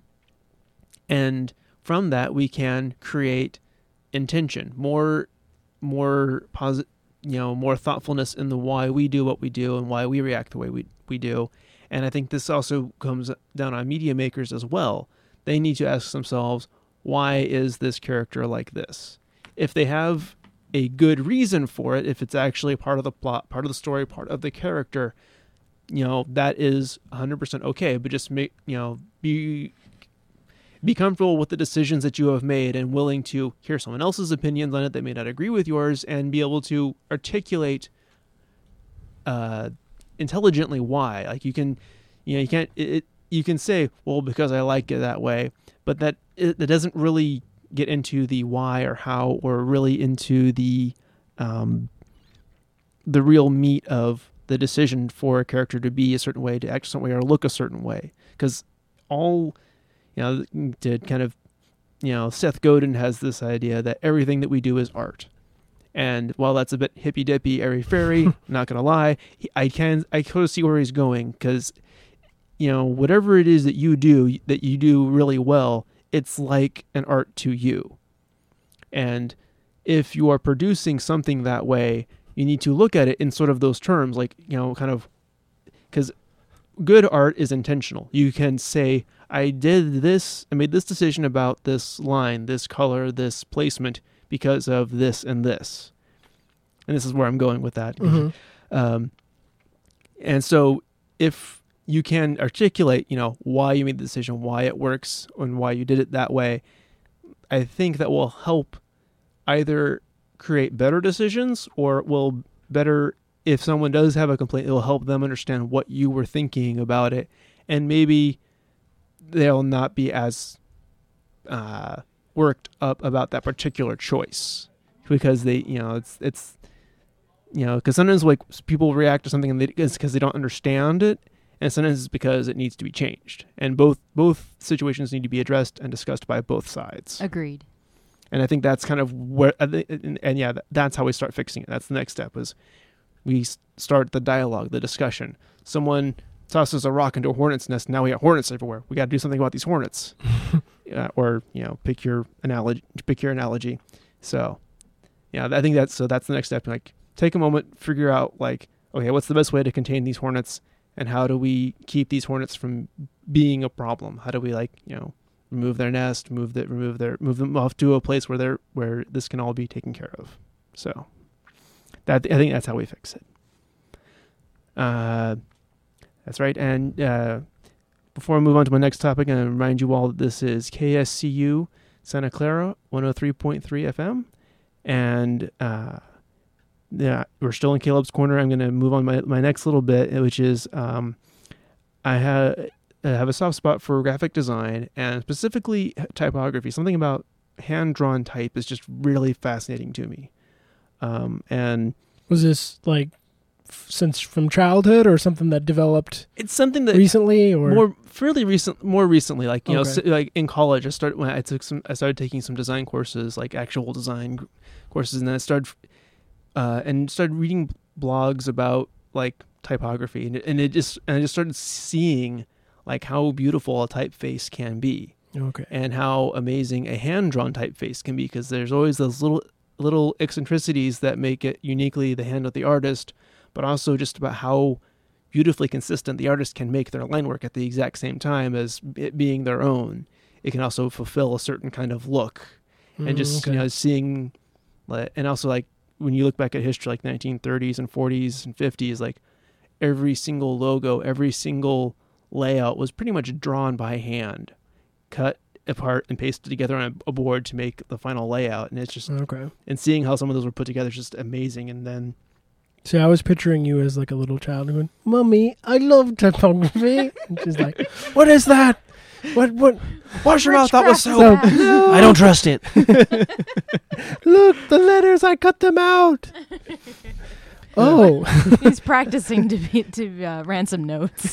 and from that we can create intention, more more positive, you know, more thoughtfulness in the why we do what we do and why we react the way we we do. And I think this also comes down on media makers as well. They need to ask themselves, why is this character like this? If they have a good reason for it, if it's actually part of the plot, part of the story, part of the character, you know, that is one hundred percent okay. But just make, you know, be be comfortable with the decisions that you have made and willing to hear someone else's opinions on it that may not agree with yours, and be able to articulate uh, intelligently why. Like you can, you know, you can't, it, you can say, well, because I like it that way, but that it, that doesn't really get into the why or how, or really into the um, the real meat of the decision for a character to be a certain way, to act a certain way, or look a certain way. Because all, you know, to kind of, you know, Seth Godin has this idea that everything that we do is art. And while that's a bit hippy dippy, airy fairy, not gonna lie, I can I kind of see where he's going, because, you know, whatever it is that you do that you do really well, it's like an art to you. And if you are producing something that way, you need to look at it in sort of those terms, like, you know, kind of, because good art is intentional. You can say, I did this, I made this decision about this line, this color, this placement because of this and this. And this is where I'm going with that. Mm-hmm. Um, and so if you can articulate, you know, why you made the decision, why it works, and why you did it that way, I think that will help either create better decisions, or will better, if someone does have a complaint, it will help them understand what you were thinking about it, and maybe they'll not be as uh, worked up about that particular choice, because they, you know, it's it's, you know, because sometimes like people react to something and they, it's because they don't understand it, and sometimes it's because it needs to be changed, and both both situations need to be addressed and discussed by both sides. Agreed. And I think that's kind of where, and, and yeah, that's how we start fixing it. That's the next step, is we start the dialogue, the discussion. Someone tosses a rock into a hornet's nest. Now we have hornets everywhere. We got to do something about these hornets. uh, or, you know, pick your analogy, pick your analogy. So, yeah, I think that's, so that's the next step. Like, take a moment, figure out, like, okay, what's the best way to contain these hornets, and how do we keep these hornets from being a problem? How do we, like, you know, remove their nest, move that, remove their, move them off to a place where they're, where this can all be taken care of. So that, I think that's how we fix it. Uh, that's right. And, uh, before I move on to my next topic, I'm going to remind you all that this is K S C U Santa Clara one oh three point three F M. And, uh, yeah, we're still in Caleb's Corner. I'm going to move on my, my next little bit, which is, um, I have, I have a soft spot for graphic design, and specifically typography. Something about hand-drawn type is just really fascinating to me. Um, and was this like f- since from childhood, or something that developed it's something that recently, or more fairly recent, more recently, like, you Okay. know, so, like in college, I started when I took some, I started taking some design courses, like actual design courses, and then I started, uh, and started reading blogs about like typography, and it, and it just, and I just started seeing like how beautiful a typeface can be, okay, and how amazing a hand-drawn typeface can be, because there's always those little little eccentricities that make it uniquely the hand of the artist, but also just about how beautifully consistent the artist can make their line work at the exact same time as it being their own. It can also fulfill a certain kind of look, and just, okay. you know, seeing, like, and also like when you look back at history, like nineteen thirties and forties and fifties, like every single logo, every single layout was pretty much drawn by hand, cut apart and pasted together on a board to make the final layout. And it's just, okay. and seeing how some of those were put together is just amazing. And then, See, I was picturing you as like a little child going, "Mommy, I love typography." And she's like, "What is that?" What? What? Wash your mouth. That was so. So- Witchcraft. I don't trust it. Look, the letters. I cut them out. Oh. He's practicing to be to uh, ransom notes.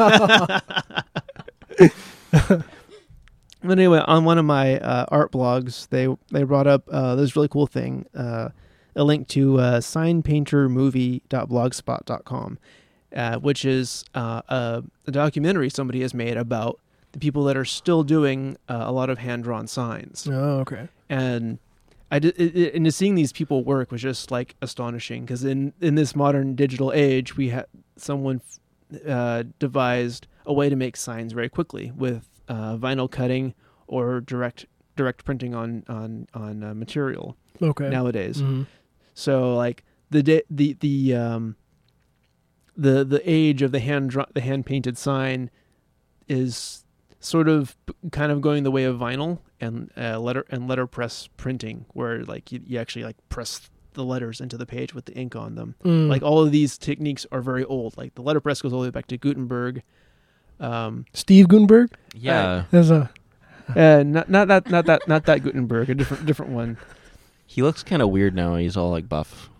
But anyway, on one of my uh, art blogs, they they brought up uh, this really cool thing, uh, a link to uh, sign painter movie dot blogspot dot com, uh, which is uh, a, a documentary somebody has made about the people that are still doing uh, a lot of hand-drawn signs. Oh, okay. And I did, it, it, and seeing these people work was just like astonishing, because in, in this modern digital age, we had someone uh, devised a way to make signs very quickly with uh, vinyl cutting or direct direct printing on on on uh, material Okay. nowadays. Mhm. So like the da- the the um the the age of the hand draw- the hand painted sign is sort of p- kind of going the way of vinyl and uh, letter and letterpress printing, where like you, you actually like press the letters into the page with the ink on them. Mm. Like all of these techniques are very old. Like the letterpress goes all the way back to Gutenberg. Um, Steve Gutenberg. Yeah, There's a. uh, not not that not that not that Gutenberg, a different different one. he looks kind of weird now. He's all like buff.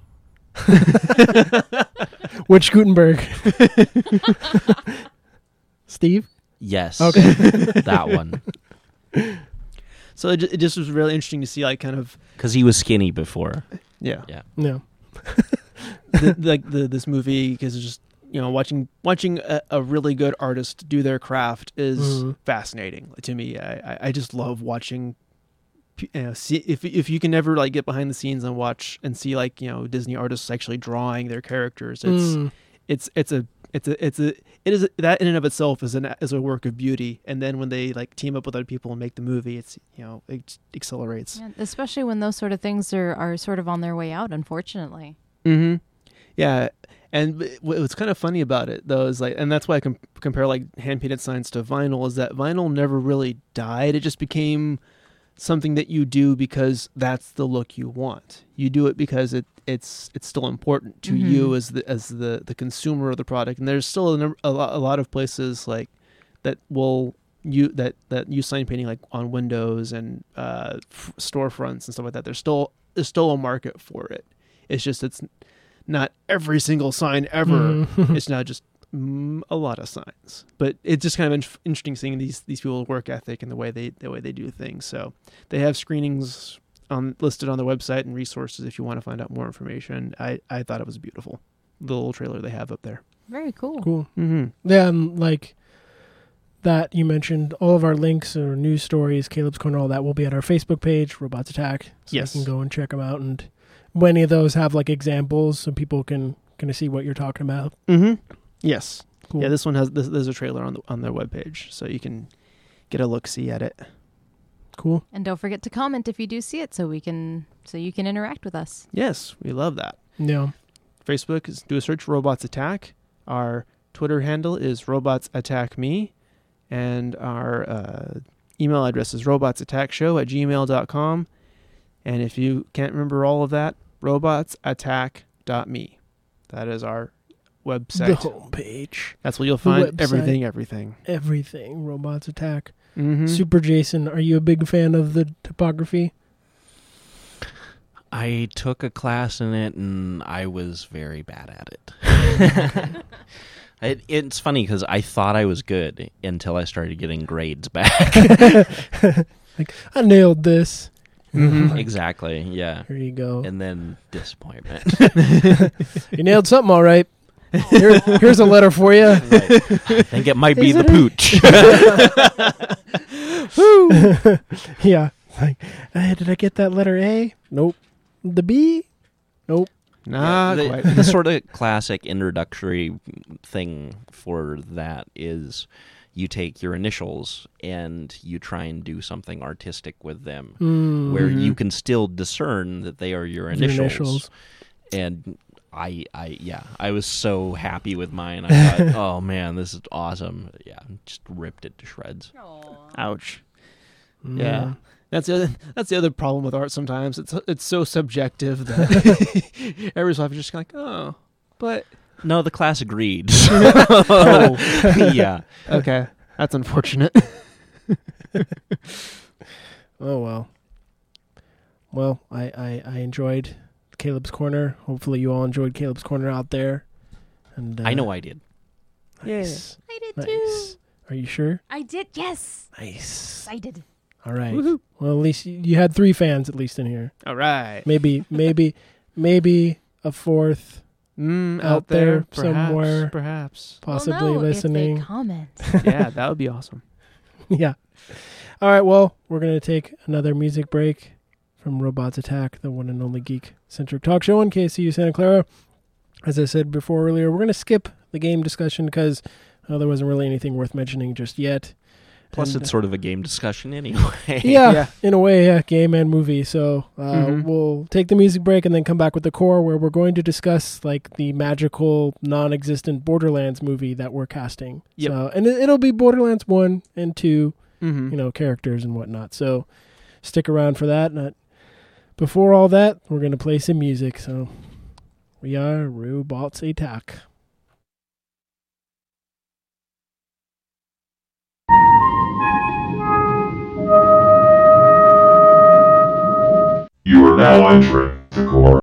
Which Gutenberg? Steve. Yes. Okay. That one. So it, ju- it just was really interesting to see, like, kind of Because he was skinny before. yeah, Yeah. No. the, like the this movie, because it's just, you know, watching watching a, a really good artist do their craft is Mhm. fascinating to me. I, I, I just love watching. p- You know, see if if you can never like get behind the scenes and watch and see, like, you know, Disney artists actually drawing their characters. It's Mm. it's it's a it's a it's a it is a, that in and of itself is an is a work of beauty. And then when they like team up with other people and make the movie, it's, you know, it accelerates. Yeah, especially when those sort of things are, are sort of on their way out, unfortunately. Mm-hmm. Yeah, and w- what's kind of funny about it though is like, and that's why I com- compare like hand painted signs to vinyl, is that vinyl never really died. It just became something that you do because that's the look you want. You do it because it it's it's still important to Mhm. you as the as the the consumer of the product. And there's still a, number, a lot a lot of places like that will you that that use sign painting like on windows and uh, f- storefronts and stuff like that. There's still there's still a market for it. It's just it's not every single sign ever. Mhm. It's not just mm, a lot of signs, but it's just kind of in- interesting seeing these these people's work ethic and the way they the way they do things. So they have screenings on listed on their website and resources if you want to find out more information. I I thought it was beautiful, the little trailer they have up there. Very cool. Cool. Mm-hmm. Yeah, and like that you mentioned, all of our links or news stories, Caleb's Corner, all that will be at our Facebook page, Robots Attack. So Yes. you can go and check them out. And when any of those have like examples, so people can kind of see what you're talking about. Mm-hmm. Yes. Cool. Yeah. This one has this, there's a trailer on the on their webpage, so you can get a look see at it. Cool. And don't forget to comment if you do see it, so we can so you can interact with us. Yes, we love that. Yeah. Facebook is do a search Robots Attack. Our Twitter handle is Robots Attack Me, and our uh, email address is robotsattackshow at gmail dot com. And if you can't remember all of that, robots attack dot me. That is our The website. homepage. That's where you'll the find website. everything, everything. Everything. Robots Attack. Mm-hmm. Super Jason, are you a big fan of the topography? I took a class in it, and I was very bad at it. it it's funny because I thought I was good until I started getting grades back. Like, I nailed this. Mhm. Exactly, yeah. Here you go. And then disappointment. You nailed something all right. Here, here's a letter for you. Right. I think it might be Is the it pooch. Yeah. Like, uh, did I get that letter A? Nope. The B? Nope. Not the, quite. the sort of classic introductory thing for that is you take your initials and you try and do something artistic with them, Mm. where Mhm. you can still discern that they are your Your initials. initials. And I, I, yeah, I was so happy with mine. I thought, oh man, this is awesome. Yeah, just ripped it to shreds. Ouch. Mm. Yeah. That's the other, that's the other problem with art sometimes. It's it's so subjective that every so often just like, oh, but No, the class agreed. Oh, yeah. okay, that's unfortunate. Oh well. Well, I, I, I enjoyed Caleb's Corner. Hopefully you all enjoyed Caleb's Corner out there. And uh, I know I did. Nice. I did Nice. too. Are you sure? I did. Yes. Nice. Excited. All right. Woohoo. Well, at least you, you had three fans at least in here. All right. Maybe, maybe, maybe a fourth Mm, out there perhaps, somewhere. Perhaps. possibly we'll know listening. If they comment. Yeah, that would be awesome. Yeah. All right. Well, we're going to take another music break from Robots Attack, the one and only geek-centric talk show on K C U Santa Clara. As I said before earlier, we're going to skip the game discussion because uh, there wasn't really anything worth mentioning just yet. Plus, And, it's sort of a game discussion anyway. Yeah, Yeah. in a way, yeah, game and movie. So uh, Mhm. we'll take the music break and then come back with the core, where we're going to discuss like the magical, non-existent Borderlands movie that we're casting. Yep. So, and it, it'll be Borderlands one and two, Mm-hmm. you know, characters and whatnot. So stick around for that. And, uh, before all that, we're going to play some music. So we are Robots Attack. You are now entering the core.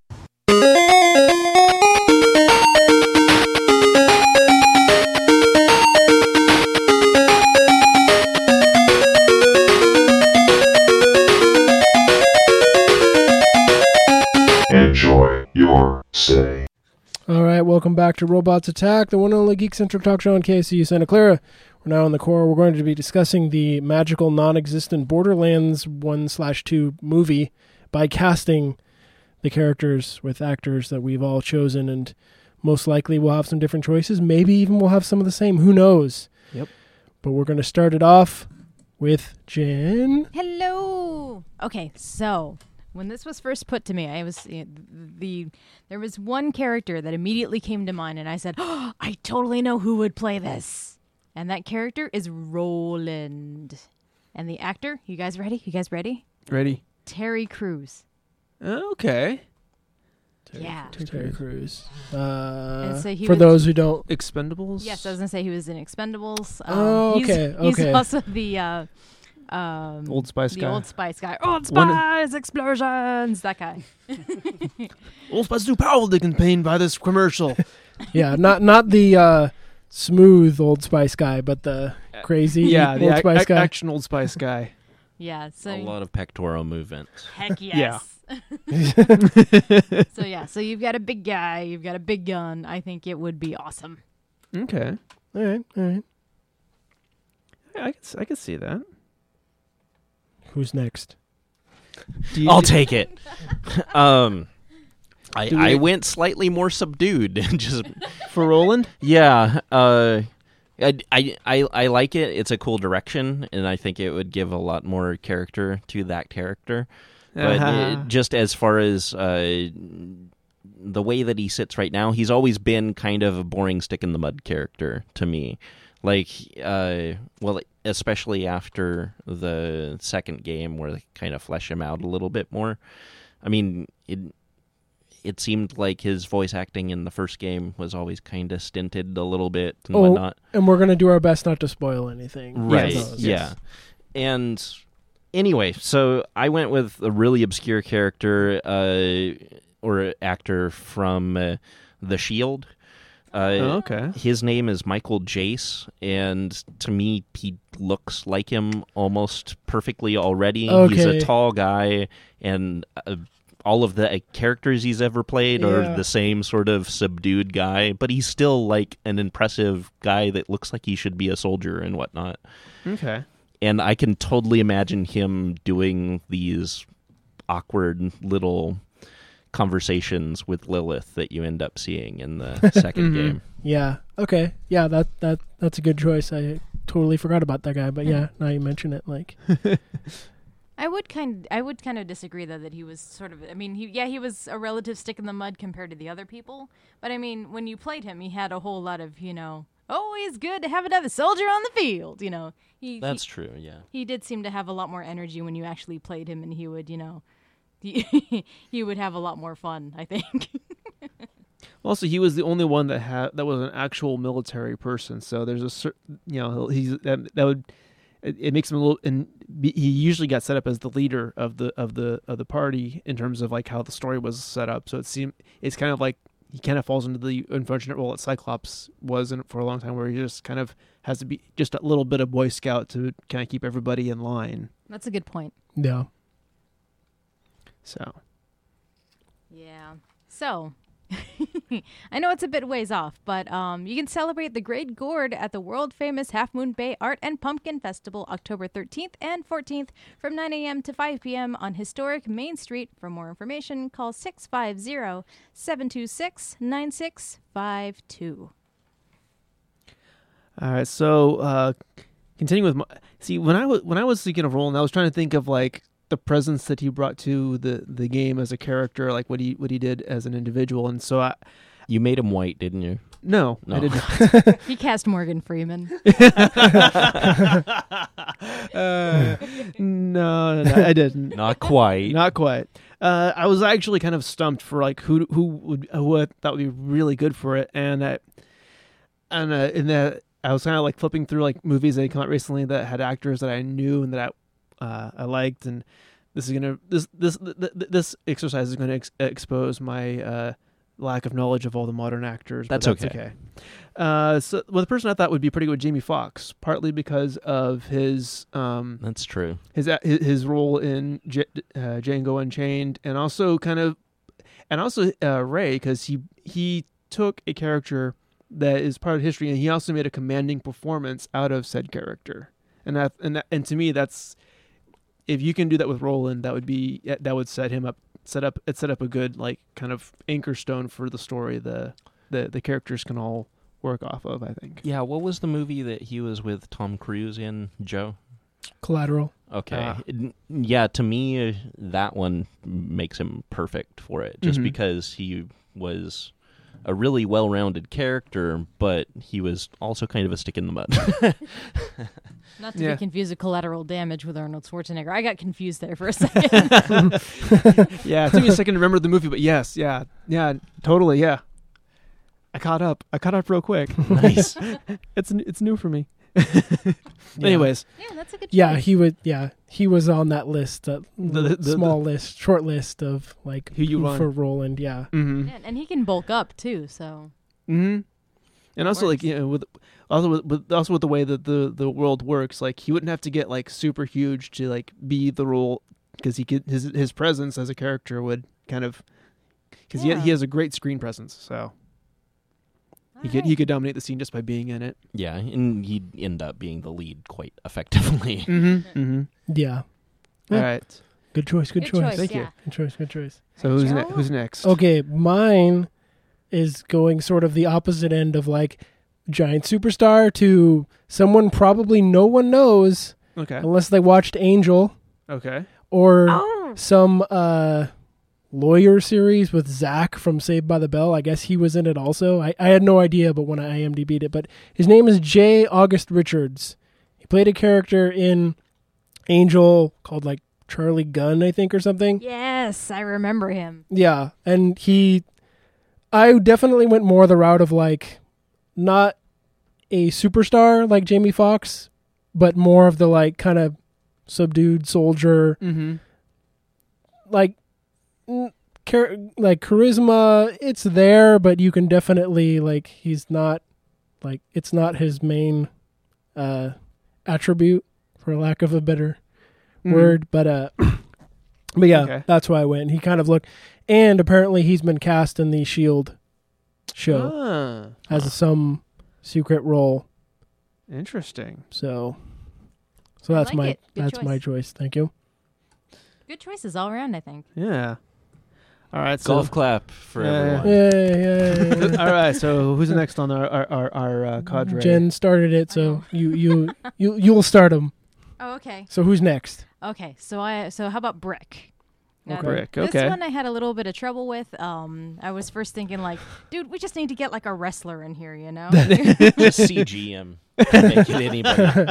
Enjoy your stay. All right, welcome back to Robots Attack, the one and only geek-centric talk show on K C U Santa Clara. We're now in the core. We're going to be discussing the magical, non-existent Borderlands one slash two movie by casting the characters with actors that we've all chosen, and most likely we'll have some different choices. Maybe even we'll have some of the same. Who knows? Yep. But we're going to start it off with Jen. Hello. Okay, so when this was first put to me, I was the, the there was one character that immediately came to mind, and I said, "Oh, I totally know who would play this." And that character is Roland. And the actor, you guys ready? You guys ready? Ready? Terry Crews. Okay. Yeah. Terry Crews. Uh, And so he for was- those who don't, Expendables? Yes, I was gonna say he was in Expendables. Um, Oh, he's, okay, He's okay. also the uh, um, Old Spice the guy. Old Spice guy. Old One- Spice explosions. That guy. Old Spice too powerful to contain by this commercial. yeah, not not the uh, smooth Old Spice guy, but the crazy yeah, the Old ac- Spice ac- guy. action Old Spice guy. Yeah. So A lot of pectoral movements. heck yes. Yeah. So yeah. So you've got a big guy. You've got a big gun. I think it would be awesome. Okay. All right, all right. Yeah, I can, s- I can see that. Who's next? Do you I'll take it. um, I Do I we- went slightly more subdued. Just for Roland? yeah. Uh, I, I I I like it. It's a cool direction, and I think it would give a lot more character to that character. But Uh-huh. it, just as far as uh, the way that he sits right now, he's always been kind of a boring stick in the mud character to me. Like, uh, well, especially after the second game where they kind of flesh him out a little bit more. I mean, it it seemed like his voice acting in the first game was always kind of stinted a little bit and Oh, whatnot. and we're gonna do our best not to spoil anything. Right. Yes. Those. Yeah. And anyway, so I went with a really obscure character uh, or actor from uh, The Shield. Uh, Oh, okay. His name is Michael Jace, and to me, he looks like him almost perfectly already. He's Okay. a tall guy, and uh, all of the uh, characters he's ever played Yeah. are the same sort of subdued guy, but he's still like an impressive guy that looks like he should be a soldier and whatnot. Okay. And I can totally imagine him doing these awkward little conversations with Lilith that you end up seeing in the second Mhm. game. Yeah. Okay. Yeah. That that that's a good choice. I totally forgot about that guy, but yeah, now you mention it, like, I would kind I would kind of disagree though that he was sort of I mean he yeah he was a relative stick in the mud compared to the other people, but I mean when you played him he had a whole lot of, you know, always good to have another soldier on the field, you know. He That's he, true, yeah. he did seem to have a lot more energy when you actually played him, and he would, you know, he, he would have a lot more fun, I think. Also, he was the only one that had that was an actual military person. So there's a certain, you know, he's that, that would it, it makes him a little. And be, he usually got set up as the leader of the of the of the party in terms of like how the story was set up. So it seemed it's kind of like he kind of falls into the unfortunate role that Cyclops was in for a long time, where he just kind of has to be just a little bit of Boy Scout to kind of keep everybody in line. That's a good point. Yeah. So Yeah. So, I know it's a bit ways off, but um, you can celebrate the Great Gourd at the world-famous Half Moon Bay Art and Pumpkin Festival October thirteenth and fourteenth from nine a.m. to five p.m. on historic Main Street. For more information, call six five zero, seven two six, nine six five two. all right, so uh, continuing with my, see when I was when I was thinking of Roland, I was trying to think of like the presence that he brought to the, the game as a character, like what he what he did as an individual, and so I You made him white, didn't you? no, No. I didn't. He cast Morgan Freeman. uh, no, no, no, I didn't. Not quite. Not quite. Uh, I was actually kind of stumped for like who who would who I thought would be really good for it, and I, and uh, in that I was kind of like flipping through like movies that had come out recently that had actors that I knew and that I uh, I liked, and this is gonna this this th- th- this exercise is going to ex- expose my uh, lack of knowledge of all the modern actors. But That's that's okay. okay. Uh, so well, the person I thought would be pretty good, Jamie Foxx, partly because of his um. That's true. his his his role in J- uh, Django Unchained, and also kind of, and also uh, Ray, because he he took a character that is part of history, and he also made a commanding performance out of said character, and that and that, and to me, that's if you can do that with Roland, that would be that would set him up, set up it set up a good like kind of anchor stone for the story. The the the characters can all work off of, I think. Yeah, what was the movie that he was with Tom Cruise in, Joe? Collateral. Okay. Ah. It- yeah, to me, uh, that one makes him perfect for it, just Mhm. because he was a really well-rounded character, but he was also kind of a stick in the mud. Not to Yeah. be confused with Collateral Damage with Arnold Schwarzenegger. I got confused there for a second. Yeah, it took me a second to remember the movie, but yes, yeah, yeah, totally, yeah. I caught up. I caught up real quick. Nice. It's it's new for me. Yeah. Anyways, Yeah, that's a good Yeah, choice. he would. Yeah, he was on that list, that The- the- small list, short list of like Who you want. for Roland. Yeah, mm-hmm. Yeah, and he can bulk up too, so Mm-hmm. And also, like Works. you know, with also with, with also with the way that the, the world works, like he wouldn't have to get like super huge to like be the role, because he could his his presence as a character would kind of because he Yeah. he has a great screen presence, so he could he could dominate the scene just by being in it. Yeah, and he'd end up being the lead quite effectively. Mm-hmm. Mm-hmm. yeah. All Yeah. right. Good choice. Good, Good choice. choice, Thank you. yeah. Good choice. Good choice. So who's ne- Joe? who's next? Okay, mine is going sort of the opposite end of like giant superstar to someone probably no one knows Okay. unless they watched Angel Okay. or Oh, some uh, lawyer series with Zach from Saved by the Bell. I guess he was in it also. I, I had no idea, but when I IMDb'd it, but his name is J. August Richards. He played a character in Angel called like Charlie Gunn, I think, or something. yes, I remember him. Yeah, and he, I definitely went more the route of like, not a superstar like Jamie Foxx, but more of the like kind of subdued soldier, Mm-hmm. like, mm, char- like charisma. It's there, but you can definitely like he's not, like it's not his main, uh, attribute, for lack of a better word, but uh, but yeah, Okay. that's why I went. He kind of looked, and apparently he's been cast in the Shield show Ah, as some secret role. interesting. So, so I that's like my it. Good that's choice. my choice. Thank you. Good choices all around, I think. Yeah. All right. So. Golf clap for Yeah. everyone. Yay, yay. All right. So who's next on our our our, our uh, cadre? Jen started it, so you you you you'll start him. Oh, okay. So who's next? Okay, so I so how about Brick? Now, Okay. Brick, This okay. one I had a little bit of trouble with. Um, I was first thinking like, dude, we just need to get like a wrestler in here, you know? Just C G him. Make it anybody.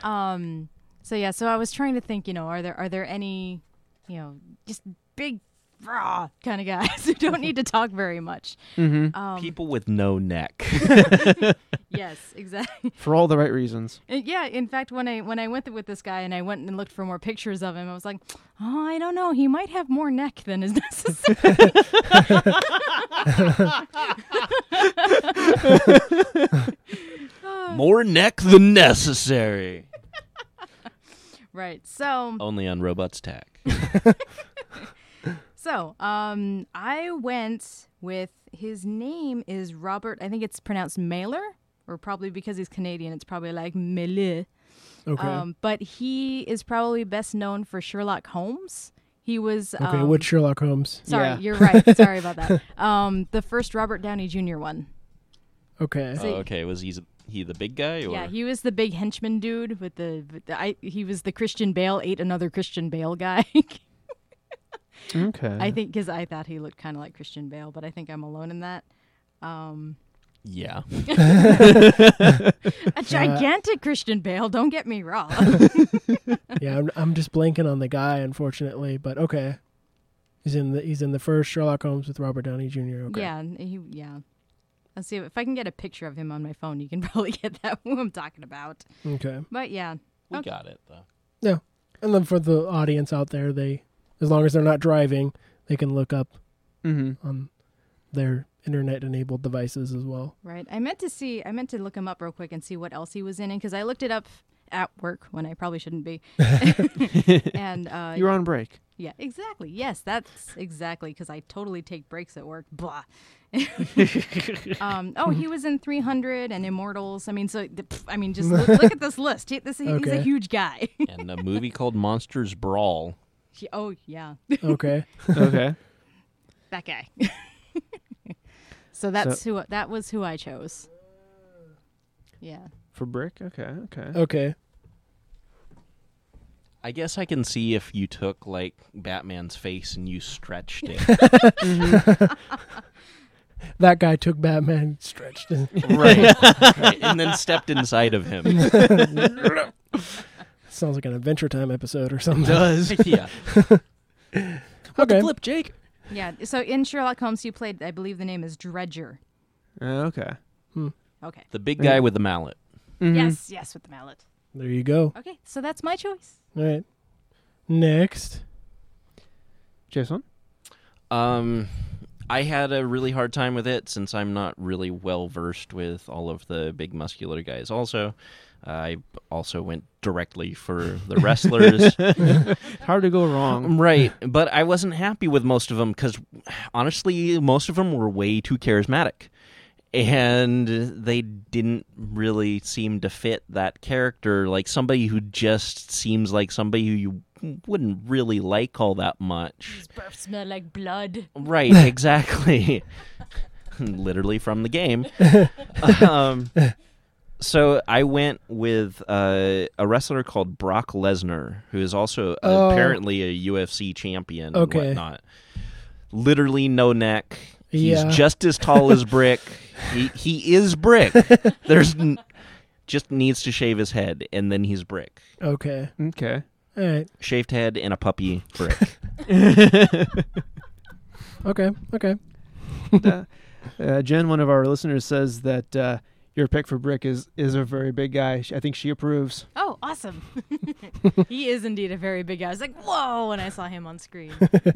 um, so yeah, so I was trying to think, you know, are there are there any, you know, just big rah kind of guys who don't need to talk very much. Mm-hmm. Um, People with no neck. yes, exactly. For all the right reasons. Uh, Yeah, in fact, when I when I went with this guy and I went and looked for more pictures of him, I was like, oh, I don't know, he might have more neck than is necessary. More neck than necessary. Right. So, Only on Robots Attack. so um, I went with his name is Robert. I think it's pronounced Mailer, or probably because he's Canadian, it's probably like Mele. Okay. Um, but he is probably best known for Sherlock Holmes. He was okay. um, Which Sherlock Holmes? Sorry, Yeah. you're right. Sorry about that. Um, the first Robert Downey Junior one. Okay. So- Oh, okay, was he he the big guy? Or? Yeah, he was the big henchman dude with the. With the I, he was the Christian Bale ate another Christian Bale guy. Okay. I think because I thought he looked kind of like Christian Bale, but I think I'm alone in that. Um, Yeah. a gigantic Christian Bale. Don't get me wrong. Yeah, I'm, I'm just blanking on the guy, unfortunately. But okay, he's in the he's in the first Sherlock Holmes with Robert Downey Junior Okay. Yeah, and he. Yeah. Let's see if I can get a picture of him on my phone. You can probably get that who I'm talking about. Okay. But yeah, We Okay. got it, though. Yeah, and then for the audience out there, they as long as they're not driving, they can look up Mm-hmm. on their internet-enabled devices as well. right. I meant to see. I meant to look him up real quick and see what else he was in, because I looked it up at work when I probably shouldn't be. and uh, You're on break. yeah, exactly. Yes, that's exactly because I totally take breaks at work. Blah. um, oh, he was in three hundred and Immortals. I mean, so the- pff, I mean, just look, look at this list. He, this, He's a Okay. huge guy. And a movie called Monsters Brawl. He- oh yeah, Okay. Okay. that guy. so that's who that was who I chose. Yeah. For brick? Okay, okay. Okay. I guess I can see if you took, like, Batman's face and you stretched it. That guy took Batman, stretched it. right. right. And then stepped inside of him. Sounds like an Adventure Time episode or something. does. yeah. Okay. Flip, Jake. Yeah. So in Sherlock Holmes, you played, I believe the name is Dredger. Uh, okay. Okay. The big guy with the mallet. Mhm. Yes, yes, with the mallet. There you go. Okay, so that's my choice. All right. Next. Jason? Um, I had a really hard time with it since I'm not really well versed with all of the big muscular guys. Also, I also went directly for the wrestlers. Hard to go wrong. Right, but I wasn't happy with most of them because, honestly, most of them were way too charismatic. And they didn't really seem to fit that character, like somebody who just seems like somebody who you wouldn't really like all that much. His breath smell like blood. Right, exactly. Literally from the game. um, so I went with uh, a wrestler called Brock Lesnar, who is also Oh. apparently a U F C champion and Okay. whatnot. Literally no neck. He's Yeah. just as tall as Brick. He he is Brick. There's n- just needs to shave his head, and then he's Brick. Okay. Okay. All right. Shaved head and a puppy Brick. Okay. Okay. uh, uh, Jen, one of our listeners, says that uh, your pick for Brick is, is a very big guy. I think she approves. Oh, awesome. He is indeed a very big guy. I was like, whoa, when I saw him on screen.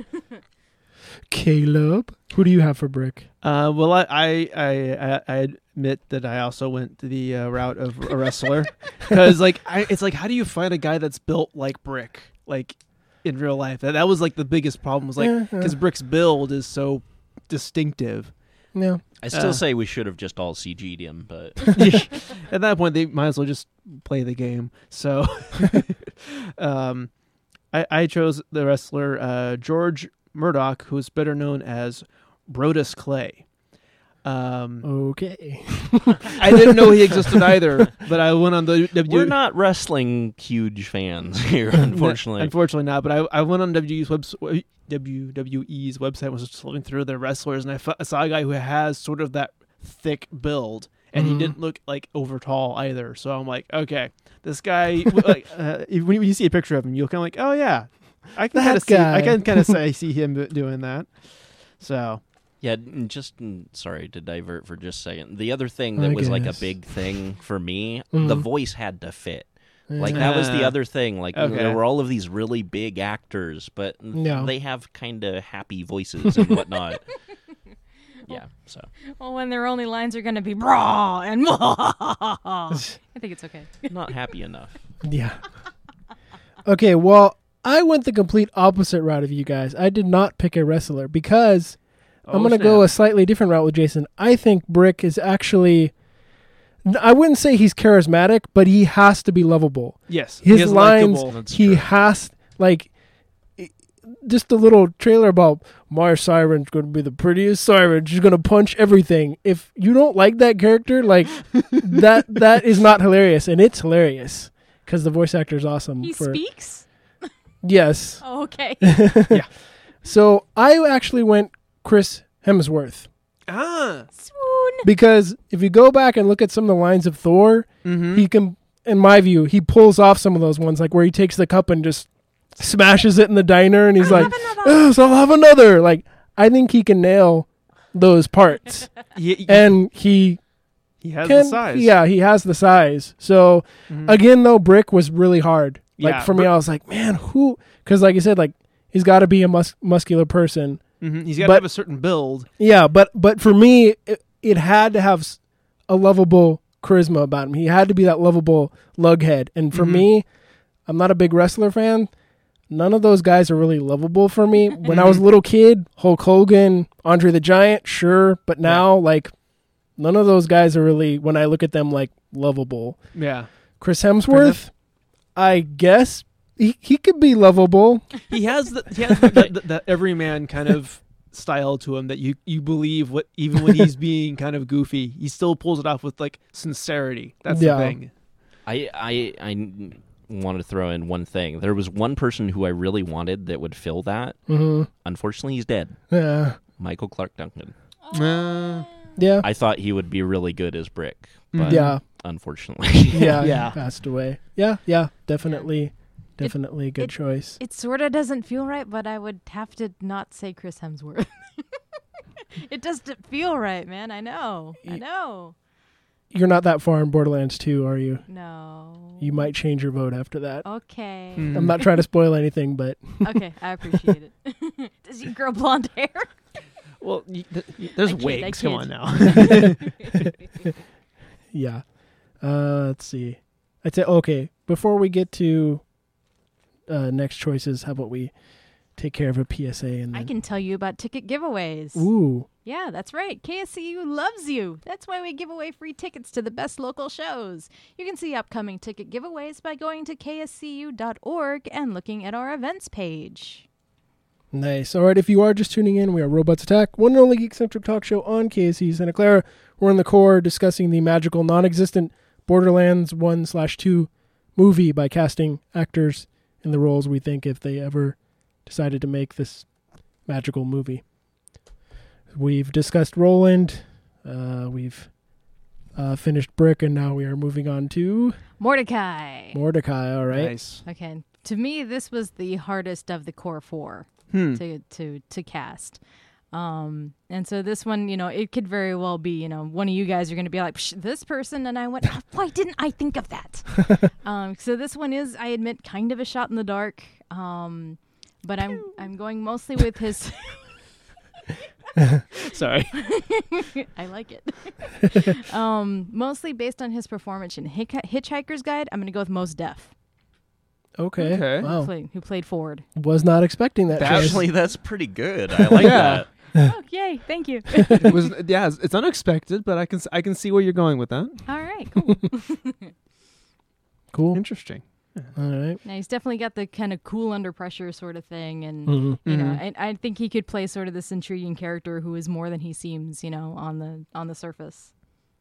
Caleb, who do you have for Brick? Uh, well, I, I I I admit that I also went the uh, route of a wrestler because, like, I, it's like, how do you find a guy that's built like Brick, like in real life? That that was like the biggest problem. Was like Yeah, because yeah. Brick's build is so distinctive. No. I still Uh. say we should have just all C G'd him, but At that point, they might as well just play the game. So, um, I I chose the wrestler uh, George Murdoch, who's better known as Brodus Clay. Um, Okay. I didn't know he existed either, but I went on the W. we're not wrestling huge fans here, unfortunately. Unfortunately not, but I, I went on W W's webs- W W E's website, was just looking through their wrestlers, and I, f- I saw a guy who has sort of that thick build, and Mhm. he didn't look like over tall either. So I'm like, okay, this guy, like, uh, if- when you see a picture of him, you'll kind of like, oh yeah, I can That kind of see. I guy. can kind of say see him do- doing that. So Yeah, n- just mm, sorry to divert for just a second. The other thing that I was like a guess. big thing for me, Mhm. the voice had to fit. Like that was the Ah. other thing. Like Okay. there were all of these really big actors, but No. they have kind of happy voices and whatnot. Yeah, so Well, when their only lines are going to be "brah" and I think it's okay. not happy enough. Yeah. Okay, well, I went the complete opposite route of you guys. I did not pick a wrestler because I'm Oh, going to go a slightly different route with Jason. I think Brick is actually, n- I wouldn't say he's charismatic, but he has to be lovable. yes, His he is lines, likable. That's he true. has, like, i- just a little trailer about my siren's going to be the prettiest siren. She's going to punch everything. If you don't like that character, like, that that is not hilarious, and it's hilarious because the voice actor is awesome. He for, speaks? Yes. Oh, okay. So I actually went Chris Hemsworth Ah, Swoon. because if you go back and look at some of the lines of Thor, mm-hmm. he can, in my view, he pulls off some of those ones, like where he takes the cup and just smashes it in the diner, and he's I'll like, have another. "Oh, so I'll have another." Like, I think he can nail those parts, he, he, and he he has can. the size. Yeah, he has the size. So Mhm. again, though, Brick was really hard. Like Yeah, for me, Brick- I was like, man, who? Because like you said, like he's got to be a mus- muscular person. Mhm. He's got to but- have a certain build. Yeah, but but for me, it, it had to have s- a lovable charisma about him. He had to be that lovable lughead. And for Mhm. me, I'm not a big wrestler fan. None of those guys are really lovable for me. When I was a little kid, Hulk Hogan, Andre the Giant, sure, but now like none of those guys are really, when I look at them, like lovable. Yeah, Chris Hemsworth, I guess he he could be lovable. he has the he has the, the, the, the everyman kind of style to him that you you believe what even when he's being kind of goofy, he still pulls it off with like sincerity. That's Yeah. the thing. I I I want to throw in one thing. There was one person who I really wanted that would fill that. hmm Unfortunately, he's dead. Yeah, Michael Clark Duncan. Uh, yeah, I thought he would be really good as Brick, but yeah. unfortunately, yeah, Yeah. he passed away. Yeah, yeah, definitely, definitely a good it- choice. It sort of doesn't feel right, but I would have to not say Chris Hemsworth. It doesn't feel right, man. I know. I Y- know. You're not that far in Borderlands two, are you? No. You might change your vote after that. Okay. Hmm. I'm not trying to spoil anything, but Okay, I appreciate it. Does he grow blonde hair? well, y- th- y- there's I kid, I wigs. Come kid. on now. yeah. Uh, let's see. I'd say okay. Before we get to uh, next choices, how about we take care of a P S A and then I can tell you about ticket giveaways. ooh. Yeah, that's right. K S C U loves you. That's why we give away free tickets to the best local shows. You can see upcoming ticket giveaways by going to k s c u dot org and looking at our events page. Nice. All right, if you are just tuning in, we are Robots Attack, one and only geek-centric talk show on K S C Santa Clara. We're in the core discussing the magical, non-existent Borderlands one slash two movie by casting actors in the roles we think if they ever decided to make this magical movie. We've discussed Roland. Uh, we've uh, finished Brick, and now we are moving on to Mordecai. Mordecai. All right. Nice. Okay. To me, this was the hardest of the core four Hmm. to to to cast. Um, and so this one, you know, it could very well be, you know, one of you guys are going to be like, Psh, this person, and I went, "Oh, why didn't I think of that? um, so this one is, I admit, kind of a shot in the dark. Um, but I'm I'm going mostly with his. Sorry. I like it. um, mostly based on his performance in Hitch- Hitchhiker's Guide. I'm going to go with Mos Def, Okay. Okay. Wow. who, played, who played Ford. Was not expecting that. choice. actually, that's pretty good. I like Yeah. that. Oh, yay! Thank you. It was yeah, it's, it's unexpected, but I can s- I can see where you're going with that. All right, cool. Cool. Interesting. All right. Now he's definitely got the kind of cool under pressure sort of thing, and Mhm. you know, Mhm. and I think he could play sort of this intriguing character who is more than he seems, you know, on the on the surface.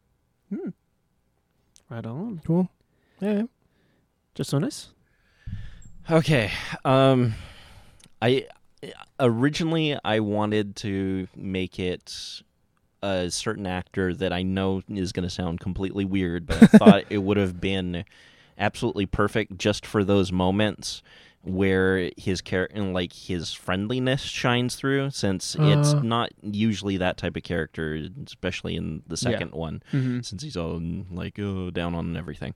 Right on. Cool. Yeah. Just so nice. Okay. Um, I originally I wanted to make it a certain actor that I know is going to sound completely weird, but I thought it would have been absolutely perfect just for those moments. where his character, like his friendliness, shines through. Since it's Uh. not usually that type of character, especially in the second one, Mm-hmm. since he's all like oh, down on everything.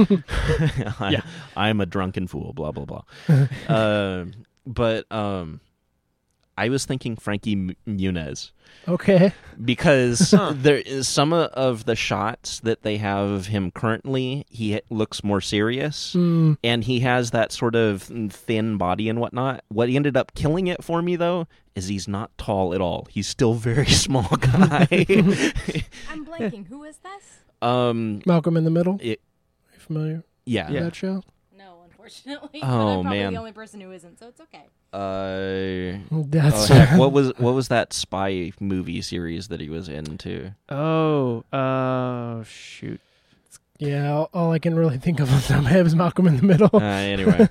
I, Yeah. I'm a drunken fool. Blah blah blah. uh, but um, I was thinking Frankie M- Muniz. Okay. Because there is some o- of the shots that they have of him currently, he h- looks more serious, Mm. and he has that sort of thin body and whatnot. What ended up killing it for me, though, is he's not tall at all. He's still a very small guy. I'm blanking. Who is this? um, Malcolm in the Middle. it, Are you familiar yeah. with that show? No, unfortunately. Oh, but I'm probably man. the only person who isn't, so it's okay. Uh, That's oh, heck, what was what was that spy movie series that he was into? Oh, uh, shoot. yeah. All, all I can really think of off the top of my head is Malcolm in the Middle. Uh, anyway,